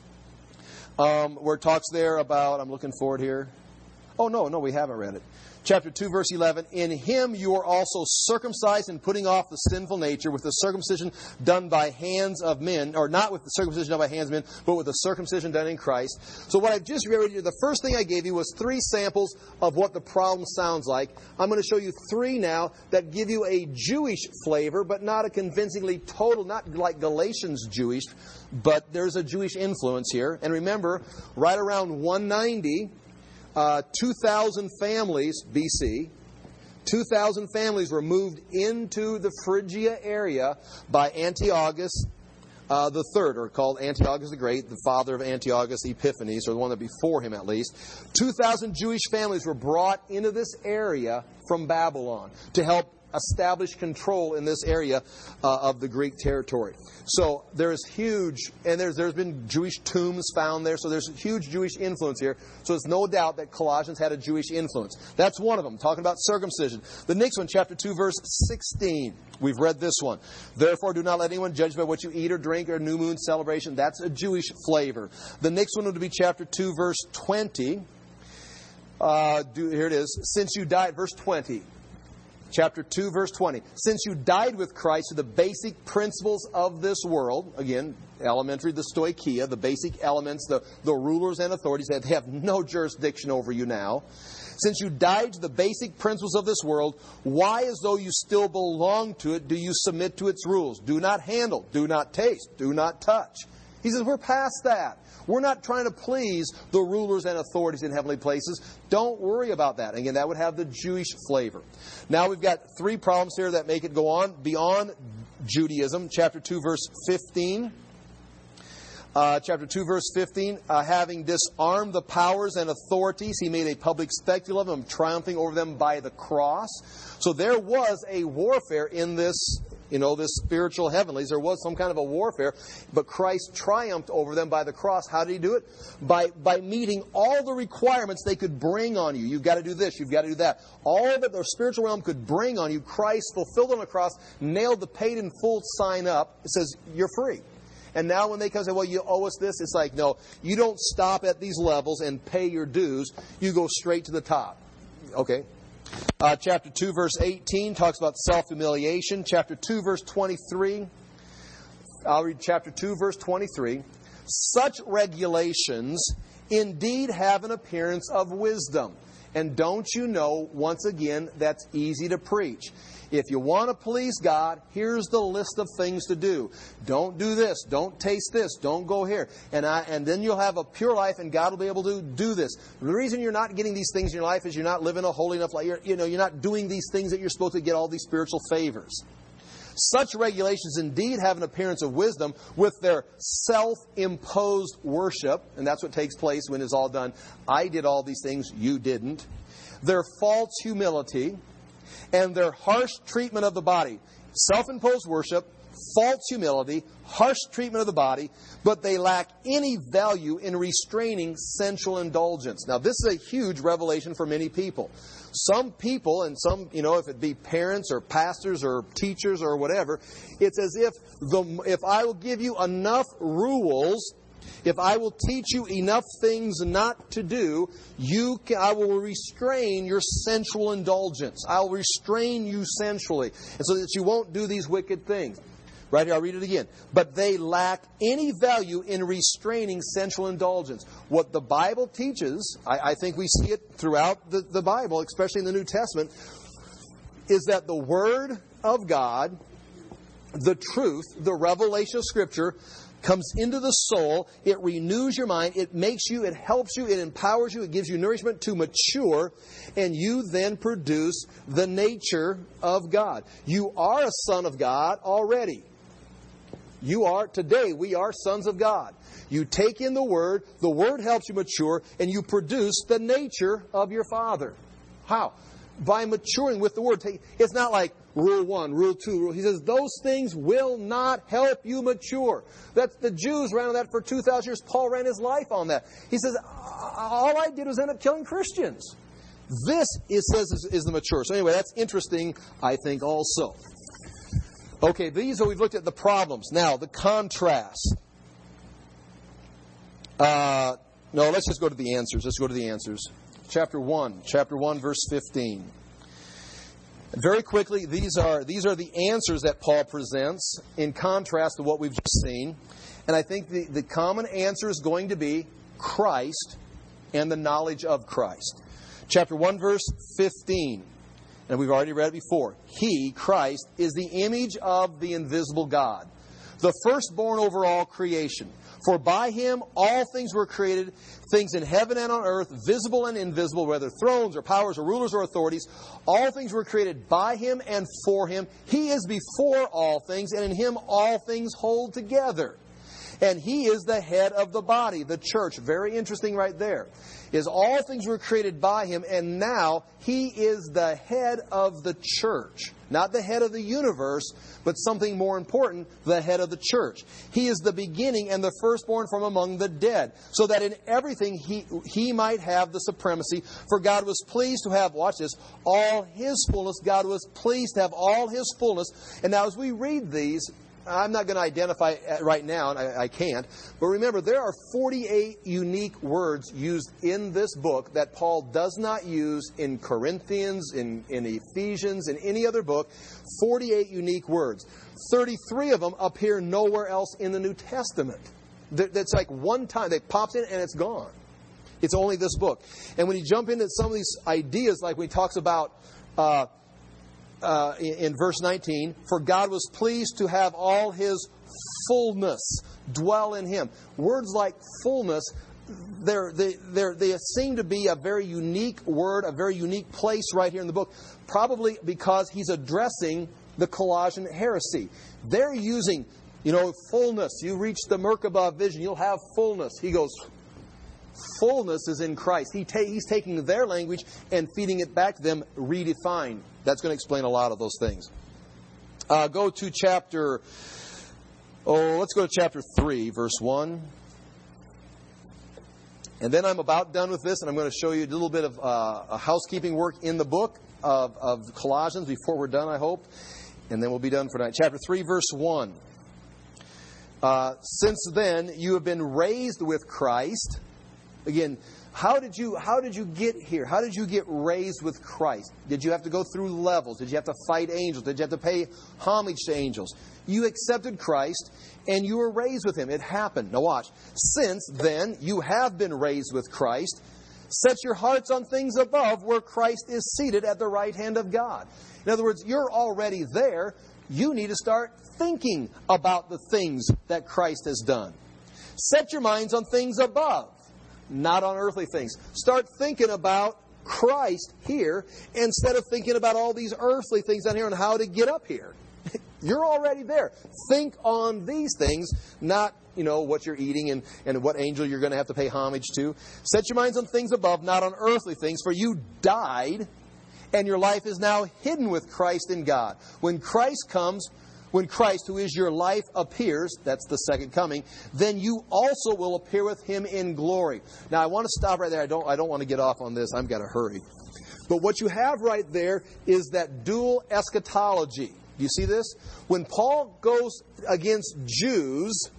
Um, where it talks there about, I'm looking forward here. Oh, no, no, we haven't read it. Chapter two, verse eleven, in him you are also circumcised in putting off the sinful nature with the circumcision done by hands of men, or not with the circumcision done by hands of men, but with the circumcision done in Christ. So what I've just read you, the first thing I gave you was three samples of what the problem sounds like. I'm going to show you three now that give you a Jewish flavor, but not a convincingly total, not like Galatians Jewish, but there's a Jewish influence here. And remember, right around one ninety, Uh, two thousand families, B C, two thousand families were moved into the Phrygia area by Antiochus uh, the Third, or called Antiochus the Great, the father of Antiochus Epiphanes, or the one that before him at least. two thousand Jewish families were brought into this area from Babylon to help established control in this area uh, of the Greek territory. So there's huge, and there's there's been Jewish tombs found there, so there's huge Jewish influence here. So it's no doubt that Colossians had a Jewish influence. That's one of them, talking about circumcision. The next one, chapter two, verse sixteen. We've read this one. Therefore, do not let anyone judge by what you eat or drink or new moon celebration. That's a Jewish flavor. The next one would be chapter two, verse twenty. Uh, do, here it is. Since you died, verse twenty. Chapter two, verse twenty. Since you died with Christ to the basic principles of this world, again, elementary, the stoicheia, the basic elements, the, the rulers and authorities, that have no jurisdiction over you now. Since you died to the basic principles of this world, why, as though you still belong to it, do you submit to its rules? Do not handle, do not taste, do not touch. He says, we're past that. We're not trying to please the rulers and authorities in heavenly places. Don't worry about that. Again, that would have the Jewish flavor. Now we've got three problems here that make it go on beyond Judaism. Chapter two, verse fifteen. Uh, chapter two, verse fifteen. Uh, having disarmed the powers and authorities, he made a public spectacle of them, triumphing over them by the cross. So there was a warfare in this, you know, this spiritual heavenlies. There was some kind of a warfare, but Christ triumphed over them by the cross. How did he do it? By by meeting all the requirements they could bring on you. You've got to do this, you've got to do that. All that the spiritual realm could bring on you, Christ fulfilled on the cross, nailed the paid in full sign up. It says, you're free. And now when they come and say, well, you owe us this, it's like, no, you don't stop at these levels and pay your dues. You go straight to the top. Okay. Uh, chapter two, verse eighteen talks about self-humiliation. Chapter two, verse twenty-three. I'll read chapter two, verse twenty-three. Such regulations indeed have an appearance of wisdom. And don't you know, once again, that's easy to preach. If you want to please God, here's the list of things to do. Don't do this. Don't taste this. Don't go here. And I, and then you'll have a pure life, and God will be able to do this. The reason you're not getting these things in your life is you're not living a holy enough life. You're, you know, you're not doing these things that you're supposed to get all these spiritual favors. Such regulations indeed have an appearance of wisdom with their self-imposed worship, and that's what takes place when it's all done. I did all these things, you didn't. Their false humility, and their harsh treatment of the body. Self-imposed worship, false humility, harsh treatment of the body, but they lack any value in restraining sensual indulgence. Now, this is a huge revelation for many people. Some people, and some, you know, if it be parents or pastors or teachers or whatever, it's as if the if I will give you enough rules, if I will teach you enough things not to do, you can, I will restrain your sensual indulgence. I'll restrain you sensually, and so that you won't do these wicked things. Right here, I'll read it again. But they lack any value in restraining sensual indulgence. What the Bible teaches, I, I think we see it throughout the, the Bible, especially in the New Testament, is that the Word of God, the truth, the revelation of Scripture, comes into the soul, it renews your mind, it makes you, it helps you, it empowers you, it gives you nourishment to mature, and you then produce the nature of God. You are a son of God already. You are, today, we are sons of God. You take in the Word, the Word helps you mature, and you produce the nature of your Father. How? By maturing with the Word. It's not like rule one, rule two, rule. He says those things will not help you mature. That's the Jews ran on that for two thousand years. Paul ran his life on that. He says, all I did was end up killing Christians. This, it says, is, is the mature. So anyway, that's interesting, I think, also. Okay, these are, we've looked at the problems. Now, the contrast. Uh, no, let's just go to the answers. Let's go to the answers. Chapter one. Chapter one, verse fifteen. Very quickly, these are these are the answers that Paul presents in contrast to what we've just seen. And I think the, the common answer is going to be Christ and the knowledge of Christ. Chapter one, verse fifteen. And we've already read it before. He, Christ, is the image of the invisible God, the firstborn over all creation. For by Him all things were created, things in heaven and on earth, visible and invisible, whether thrones or powers or rulers or authorities. All things were created by Him and for Him. He is before all things, and in Him all things hold together. And He is the head of the body, the church. Very interesting right there. Is all things were created by Him, and now He is the head of the church. Not the head of the universe, but something more important, the head of the church. He is the beginning and the firstborn from among the dead, so that in everything He, he might have the supremacy. For God was pleased to have, watch this, all His fullness. God was pleased to have all His fullness. And now as we read these, I'm not going to identify right now, and I, I can't. But remember, there are forty-eight unique words used in this book that Paul does not use in Corinthians, in, in Ephesians, in any other book. forty-eight unique words. thirty-three of them appear nowhere else in the New Testament. That's like one time. They popped in and it's gone. It's only this book. And when you jump into some of these ideas, like when he talks about... Uh, Uh, in, in verse nineteen, for God was pleased to have all His fullness dwell in Him. Words like fullness, they're, they they're, they seem to be a very unique word, a very unique place right here in the book, probably because he's addressing the Colossian heresy. They're using, you know, fullness. You reach the Merkabah vision, you'll have fullness. He goes, fullness is in Christ. He ta- he's taking their language and feeding it back to them redefined. That's going to explain a lot of those things. Uh, go to chapter, oh, let's go to chapter three, verse one. And then I'm about done with this, and I'm going to show you a little bit of uh, housekeeping work in the book of, of Colossians before we're done, I hope. And then we'll be done for tonight. Chapter three, verse one. Uh, Since then, you have been raised with Christ. Again, how did you how did you get here? How did you get raised with Christ? Did you have to go through levels? Did you have to fight angels? Did you have to pay homage to angels? You accepted Christ and you were raised with Him. It happened. Now watch. Since then, you have been raised with Christ. Set your hearts on things above where Christ is seated at the right hand of God. In other words, you're already there. You need to start thinking about the things that Christ has done. Set your minds on things above, not on earthly things. Start thinking about Christ here instead of thinking about all these earthly things down here and how to get up here. You're already there. Think on these things, not, you know, what you're eating and, and what angel you're going to have to pay homage to. Set your minds on things above, not on earthly things, for you died, and your life is now hidden with Christ in God. When Christ comes, when Christ, who is your life, appears, that's the second coming, then you also will appear with Him in glory. Now, I want to stop right there. I don't, I don't want to get off on this. I've got to hurry. But what you have right there is that dual eschatology. Do you see this? When Paul goes against Jews,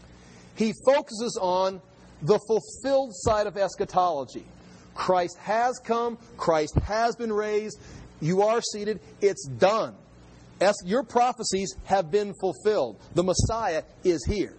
he focuses on the fulfilled side of eschatology. Christ has come. Christ has been raised. You are seated. It's done. Your prophecies have been fulfilled. The Messiah is here.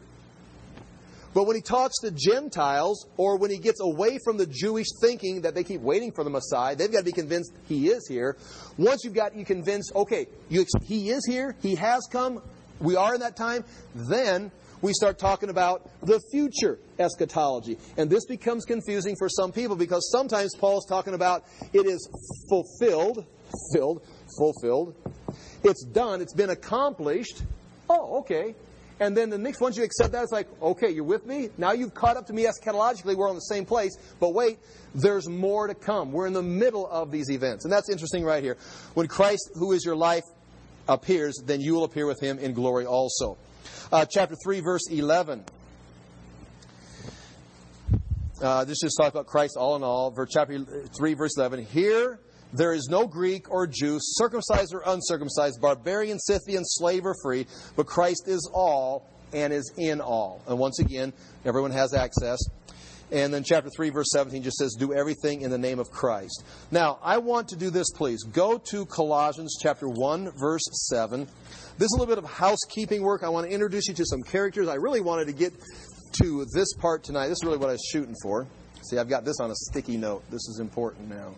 But when he talks to Gentiles, or when he gets away from the Jewish thinking that they keep waiting for the Messiah, they've got to be convinced He is here. Once you've got you convinced, okay, you, He is here, He has come, we are in that time, then we start talking about the future eschatology. And this becomes confusing for some people because sometimes Paul's talking about it is fulfilled, filled, fulfilled. It's done. It's been accomplished. Oh, okay. And then the next, once you accept that, it's like, okay, you're with me? Now you've caught up to me eschatologically. We're on the same place. But wait, there's more to come. We're in the middle of these events. And that's interesting right here. When Christ, who is your life, appears, then you will appear with Him in glory also. Uh, chapter three, verse eleven. Uh, this just talks about Christ all in all. Chapter three, verse eleven. Here there is no Greek or Jew, circumcised or uncircumcised, barbarian, Scythian, slave or free, but Christ is all and is in all. And once again, everyone has access. And then chapter three, verse seventeen just says, do everything in the name of Christ. Now, I want to do this, please. Go to Colossians chapter one, verse seven. This is a little bit of housekeeping work. I want to introduce you to some characters. I really wanted to get to this part tonight. This is really what I was shooting for. See, I've got this on a sticky note. This is important now.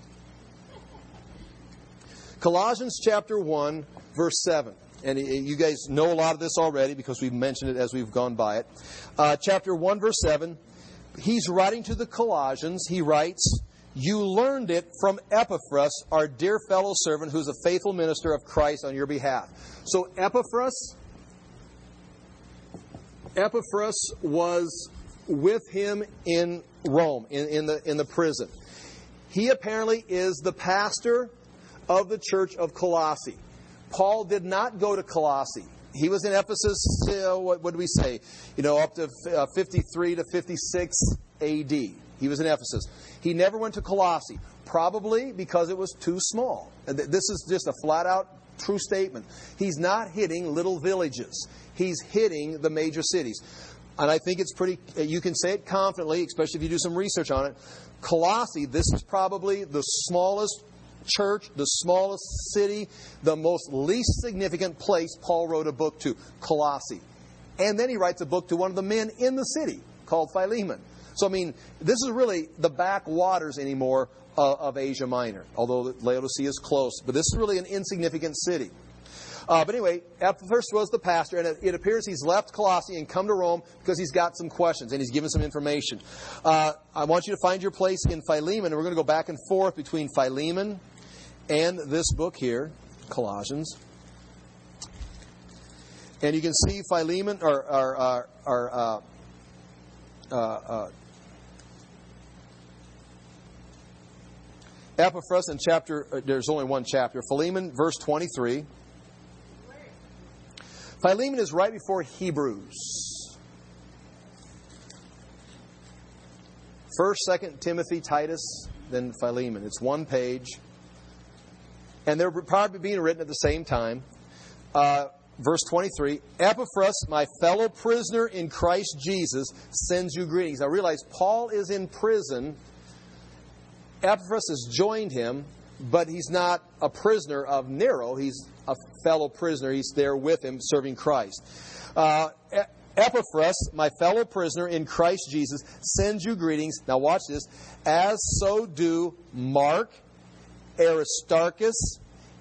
Colossians chapter one, verse seven. And you guys know a lot of this already because we've mentioned it as we've gone by it. Uh, chapter one, verse seven. He's writing to the Colossians. He writes, you learned it from Epaphras, our dear fellow servant, who's a faithful minister of Christ on your behalf. So Epaphras, Epaphras was with him in Rome, in, in the in the prison. He apparently is the pastor of the church of Colossae. Paul did not go to Colossae. He was in Ephesus, uh, what would we say, you know, up to uh, fifty-three to fifty-six A D. He was in Ephesus. He never went to Colossae, probably because it was too small. And th- this is just a flat-out true statement. He's not hitting little villages. He's hitting the major cities. And I think it's pretty, you can say it confidently, especially if you do some research on it. Colossae, this is probably the smallest church, the smallest city, the most least significant place Paul wrote a book to, Colossae. And then he writes a book to one of the men in the city called Philemon. So, I mean, this is really the backwaters anymore of, of Asia Minor, although Laodicea is close. But this is really an insignificant city. Uh, but anyway, Epaphras was the pastor, and it, it appears he's left Colossae and come to Rome because he's got some questions, and he's given some information. Uh, I want you to find your place in Philemon, and we're going to go back and forth between Philemon and this book here, Colossians. And you can see Philemon, or, or, or, or uh, uh, uh, Epaphras in chapter, uh, there's only one chapter, Philemon, verse twenty-three. Philemon is right before Hebrews. First, Second Timothy, Titus, then Philemon. It's one page. And they're probably being written at the same time. Uh, verse twenty-three, Epaphras, my fellow prisoner in Christ Jesus, sends you greetings. Now realize Paul is in prison. Epaphras has joined him, but he's not a prisoner of Nero. He's a fellow prisoner. He's there with him serving Christ. Uh, Epaphras, my fellow prisoner in Christ Jesus, sends you greetings. Now watch this. As so do Mark, Aristarchus,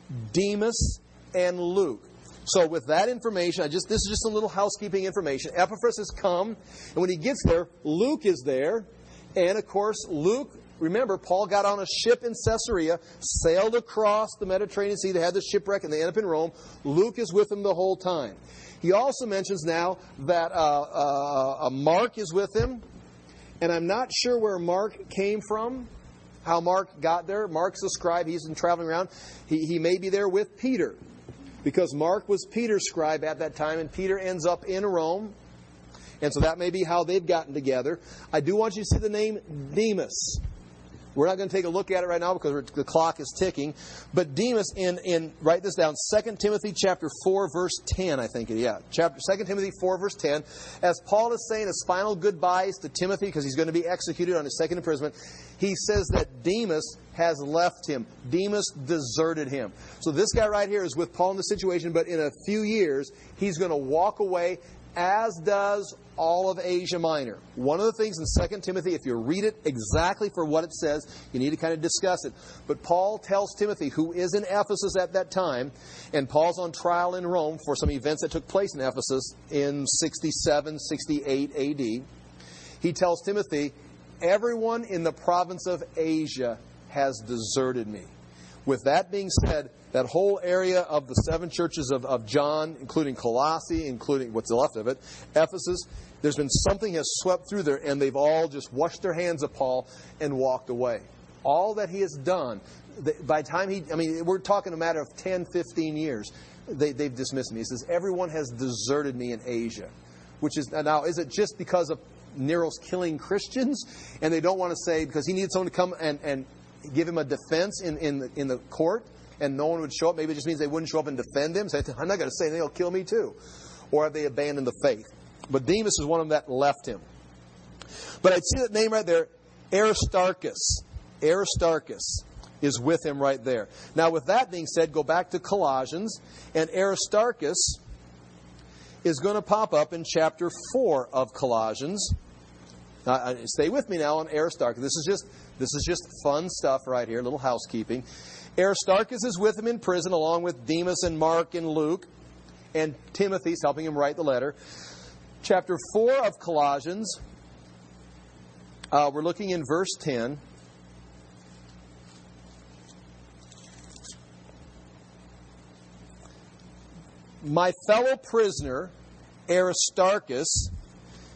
Demas, and Luke. So with that information, I just this is just some little housekeeping information. Epaphras has come, and when he gets there, Luke is there. And of course, Luke, remember, Paul got on a ship in Caesarea, sailed across the Mediterranean Sea. They had the shipwreck, and they end up in Rome. Luke is with him the whole time. He also mentions now that uh, uh, uh, Mark is with him. And I'm not sure where Mark came from, how Mark got there. Mark's a scribe. He's been traveling around. He, he may be there with Peter, because Mark was Peter's scribe at that time, and Peter ends up in Rome. And so that may be how they've gotten together. I do want you to see the name Demas. We're not going to take a look at it right now because the clock is ticking. But Demas, in, in write this down, Second Timothy chapter four, verse ten, I think. Yeah, chapter Second Timothy four, verse ten. As Paul is saying his final goodbyes to Timothy because he's going to be executed on his second imprisonment, he says that Demas has left him. Demas deserted him. So this guy right here is with Paul in the situation, but in a few years, he's going to walk away, as does all of Asia Minor. One of the things in Second Timothy, if you read it exactly for what it says, you need to kind of discuss it. But Paul tells Timothy, who is in Ephesus at that time, and Paul's on trial in Rome for some events that took place in Ephesus in sixty-seven, sixty-eight A D, he tells Timothy, everyone in the province of Asia has deserted me. With that being said, that whole area of the seven churches of, of John, including Colossae, including what's left of it, Ephesus, there's been something has swept through there, and they've all just washed their hands of Paul and walked away. All that he has done, by the time he, I mean, we're talking a matter of ten, fifteen years, they, they've dismissed me. He says, everyone has deserted me in Asia. Which is, now, is it just because of Nero's killing Christians? And they don't want to say, because he needed someone to come and, and give him a defense in, in, the, in the court, and no one would show up. Maybe it just means they wouldn't show up and defend him. Say, I'm not going to say they'll kill me too. Or have they abandoned the faith? But Demas is one of them that left him. But I'd see that name right there, Aristarchus. Aristarchus is with him right there. Now, with that being said, go back to Colossians, and Aristarchus is going to pop up in chapter four of Colossians. Uh, stay with me now on Aristarchus. This is just this is just fun stuff right here, a little housekeeping. Aristarchus is with him in prison along with Demas and Mark and Luke, and Timothy's helping him write the letter. Chapter four of Colossians, uh, we're looking in verse ten. My fellow prisoner, Aristarchus,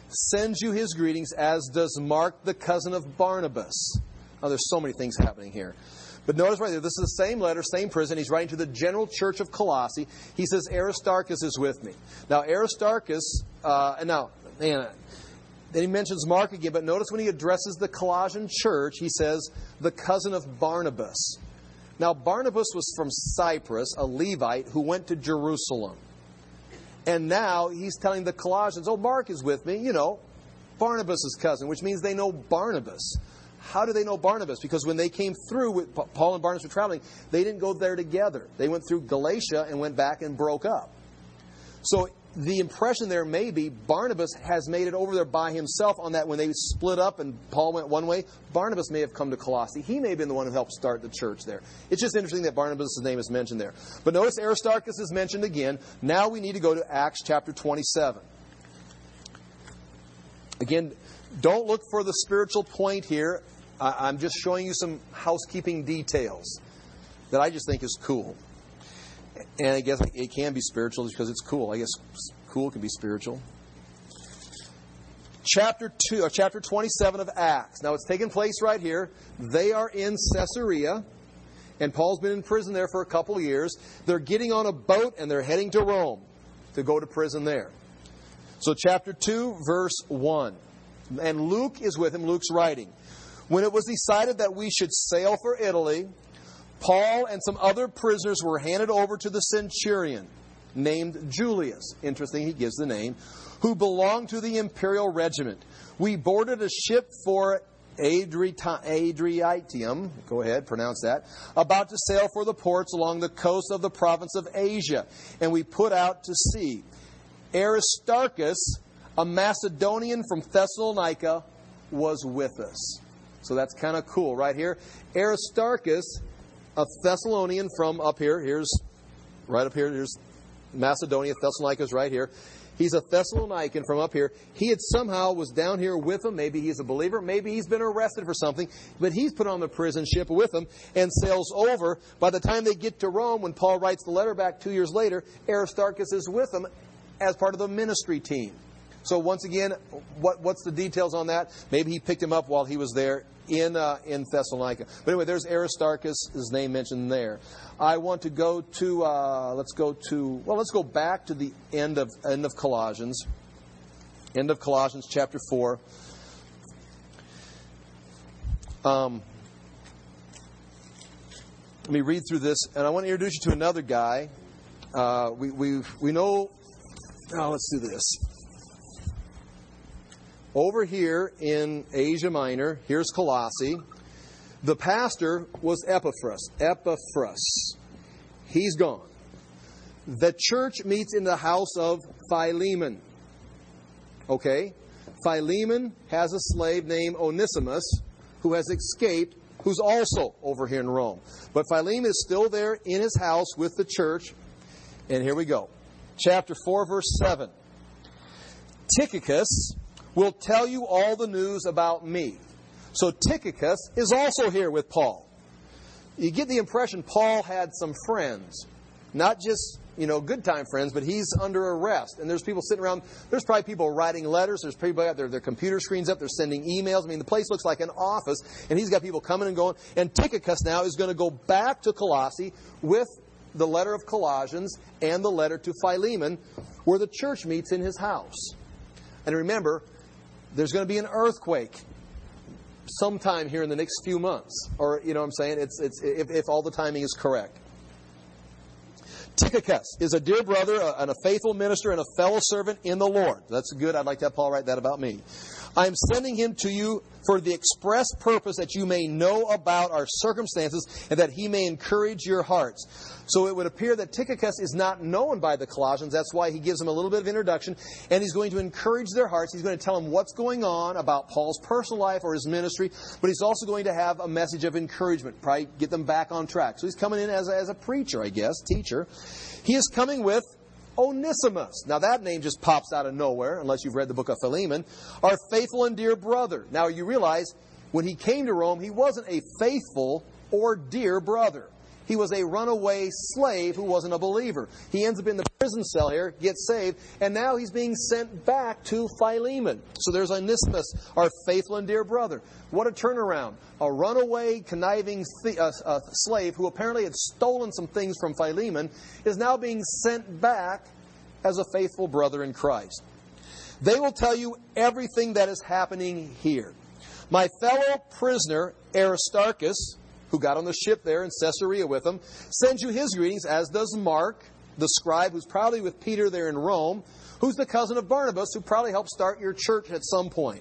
sends you his greetings, as does Mark, the cousin of Barnabas. Oh, there's so many things happening here. But notice right there, this is the same letter, same prison. He's writing to the general church of Colossae. He says, Aristarchus is with me. Now, Aristarchus, uh, and now, man, then he mentions Mark again, but notice when he addresses the Colossian church, he says, the cousin of Barnabas. Now, Barnabas was from Cyprus, a Levite who went to Jerusalem. And now he's telling the Colossians, oh, Mark is with me, you know, Barnabas' cousin, which means they know Barnabas. How do they know Barnabas? Because when they came through, with Paul and Barnabas were traveling, they didn't go there together. They went through Galatia and went back and broke up. So the impression there may be Barnabas has made it over there by himself on that when they split up and Paul went one way. Barnabas may have come to Colossae. He may have been the one who helped start the church there. It's just interesting that Barnabas' name is mentioned there. But notice Aristarchus is mentioned again. Now we need to go to Acts chapter twenty-seven. Again, don't look for the spiritual point here. I'm just showing you some housekeeping details that I just think is cool. And I guess it can be spiritual because it's cool. I guess cool can be spiritual. Chapter two, or chapter twenty-seven of Acts. Now it's taking place right here. They are in Caesarea, and Paul's been in prison there for a couple of years. They're getting on a boat and they're heading to Rome to go to prison there. So chapter two, verse one. And Luke is with him. Luke's writing. When it was decided that we should sail for Italy, Paul and some other prisoners were handed over to the centurion, named Julius. Interesting, he gives the name, who belonged to the imperial regiment. We boarded a ship for Adriatium, go ahead, pronounce that, about to sail for the ports along the coast of the province of Asia, and we put out to sea. Aristarchus, a Macedonian from Thessalonica, was with us. So that's kind of cool right here. Aristarchus, a Thessalonian from up here. Here's, right up here, here's Macedonia. Thessalonica is right here. He's a Thessalonican from up here. He had somehow was down here with them. Maybe he's a believer. Maybe he's been arrested for something. But he's put on the prison ship with them and sails over. By the time they get to Rome, when Paul writes the letter back two years later, Aristarchus is with them as part of the ministry team. So once again, what, what's the details on that? Maybe he picked him up while he was there in uh, in Thessalonica. But anyway, there's Aristarchus, his name mentioned there. I want to go to, uh, let's go to, well, let's go back to the end of end of Colossians. End of Colossians chapter four. Um, let me read through this, and I want to introduce you to another guy. Uh, we we we know. Oh, let's do this. Over here in Asia Minor, here's Colossae. The pastor was Epaphras. Epaphras. He's gone. The church meets in the house of Philemon. Okay? Philemon has a slave named Onesimus who has escaped, who's also over here in Rome. But Philemon is still there in his house with the church. And here we go. Chapter four, verse seven. Tychicus will tell you all the news about me. So Tychicus is also here with Paul. You get the impression Paul had some friends. Not just, you know, good time friends, but he's under arrest. And there's people sitting around. There's probably people writing letters. There's people out there, their computer screens up. They're sending emails. I mean, the place looks like an office. And he's got people coming and going. And Tychicus now is going to go back to Colossae with the letter of Colossians and the letter to Philemon, where the church meets in his house. And remember, there's going to be an earthquake sometime here in the next few months. Or, you know what I'm saying? It's, it's, if, if all the timing is correct. Tychicus is a dear brother and a faithful minister and a fellow servant in the Lord. That's good. I'd like to have Paul write that about me. I am sending him to you for the express purpose that you may know about our circumstances and that he may encourage your hearts. So it would appear that Tychicus is not known by the Colossians. That's why he gives them a little bit of introduction. And he's going to encourage their hearts. He's going to tell them what's going on about Paul's personal life or his ministry. But he's also going to have a message of encouragement. Probably get them back on track. So he's coming in as a, as a preacher, I guess, teacher. He is coming with Onesimus. Now that name just pops out of nowhere, unless you've read the book of Philemon. Our faithful and dear brother. Now you realize, when he came to Rome, he wasn't a faithful or dear brother. He was a runaway slave who wasn't a believer. He ends up in the prison cell here, gets saved, and now he's being sent back to Philemon. So there's Onesimus, our faithful and dear brother. What a turnaround. A runaway, conniving th- uh, uh, slave who apparently had stolen some things from Philemon is now being sent back as a faithful brother in Christ. They will tell you everything that is happening here. My fellow prisoner, Aristarchus, who got on the ship there in Caesarea with him, sends you his greetings, as does Mark, the scribe, who's probably with Peter there in Rome, who's the cousin of Barnabas, who probably helped start your church at some point.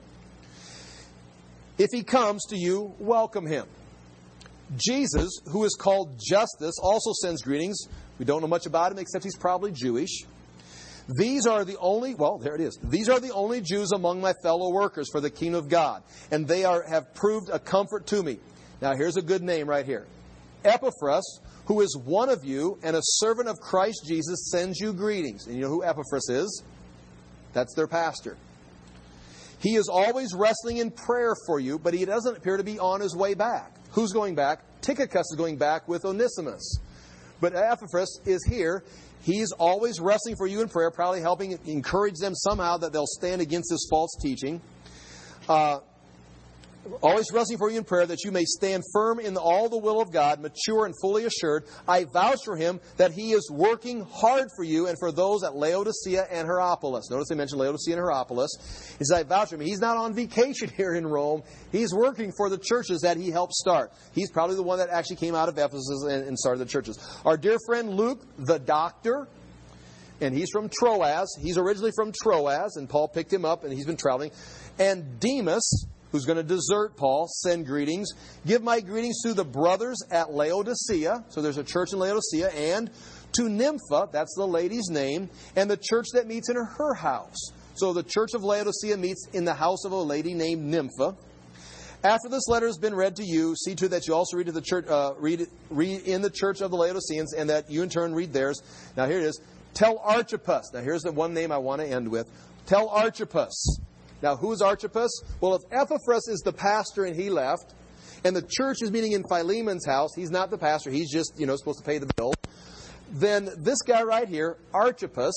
If he comes to you, welcome him. Jesus, who is called Justus, also sends greetings. We don't know much about him, except he's probably Jewish. These are the only, well, there it is. These are the only Jews among my fellow workers for the kingdom of God, and they are have proved a comfort to me. Now, here's a good name right here. Epaphras, who is one of you and a servant of Christ Jesus, sends you greetings. And you know who Epaphras is? That's their pastor. He is always wrestling in prayer for you, but he doesn't appear to be on his way back. Who's going back? Tychicus is going back with Onesimus. But Epaphras is here. He's always wrestling for you in prayer, probably helping encourage them somehow that they'll stand against this false teaching. Uh, always wrestling for you in prayer that you may stand firm in all the will of God, mature and fully assured. I vouch for him that he is working hard for you and for those at Laodicea and Hierapolis. Notice they mentioned Laodicea and Hierapolis. He says, I vouch for him. He's not on vacation here in Rome. He's working for the churches that he helped start. He's probably the one that actually came out of Ephesus and, and started the churches. Our dear friend Luke, the doctor, and he's from Troas. He's originally from Troas, and Paul picked him up, and he's been traveling. And Demas, who's going to desert Paul, send greetings. Give my greetings to the brothers at Laodicea. So there's a church in Laodicea. And to Nympha, that's the lady's name, and the church that meets in her house. So the church of Laodicea meets in the house of a lady named Nympha. After this letter has been read to you, see to it that you also read to the church, uh, read, read in the church of the Laodiceans, and that you in turn read theirs. Now here it is. Tell Archippus. Now here's the one name I want to end with. Tell Archippus. Now, who is Archippus? Well, if Epaphras is the pastor and he left, and the church is meeting in Philemon's house, he's not the pastor, he's just, you know, supposed to pay the bill, then this guy right here, Archippus,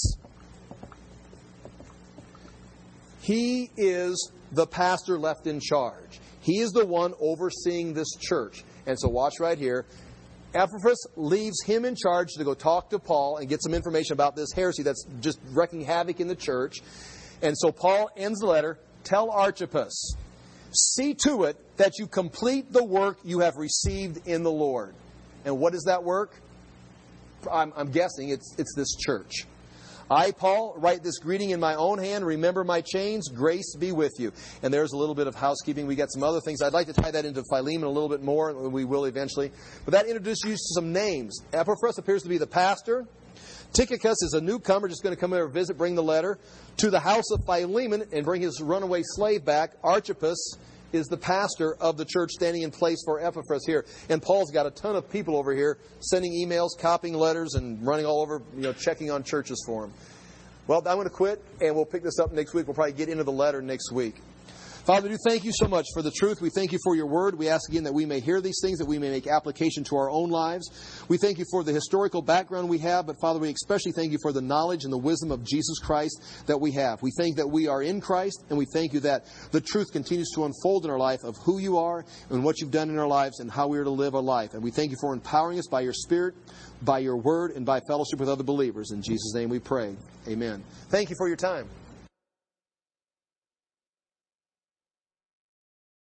he is the pastor left in charge. He is the one overseeing this church. And so watch right here. Epaphras leaves him in charge to go talk to Paul and get some information about this heresy that's just wreaking havoc in the church. And so Paul ends the letter, tell Archippus, see to it that you complete the work you have received in the Lord. And what is that work? I'm, I'm guessing it's, it's this church. I, Paul, write this greeting in my own hand. Remember my chains. Grace be with you. And there's a little bit of housekeeping. We got some other things. I'd like to tie that into Philemon a little bit more. We will eventually. But that introduces you to some names. Epaphras appears to be the pastor. Tychicus is a newcomer, just going to come here and visit, bring the letter. To the house of Philemon and bring his runaway slave back. Archippus is the pastor of the church standing in place for Epaphras here. And Paul's got a ton of people over here sending emails, copying letters, and running all over, you know, checking on churches for him. Well, I'm going to quit, and we'll pick this up next week. We'll probably get into the letter next week. Father, we do thank you so much for the truth. We thank you for your word. We ask again that we may hear these things, that we may make application to our own lives. We thank you for the historical background we have, but Father, we especially thank you for the knowledge and the wisdom of Jesus Christ that we have. We thank that we are in Christ, and we thank you that the truth continues to unfold in our life of who you are and what you've done in our lives and how we are to live our life. And we thank you for empowering us by your Spirit, by your word, and by fellowship with other believers. In Jesus' name we pray. Amen. Thank you for your time.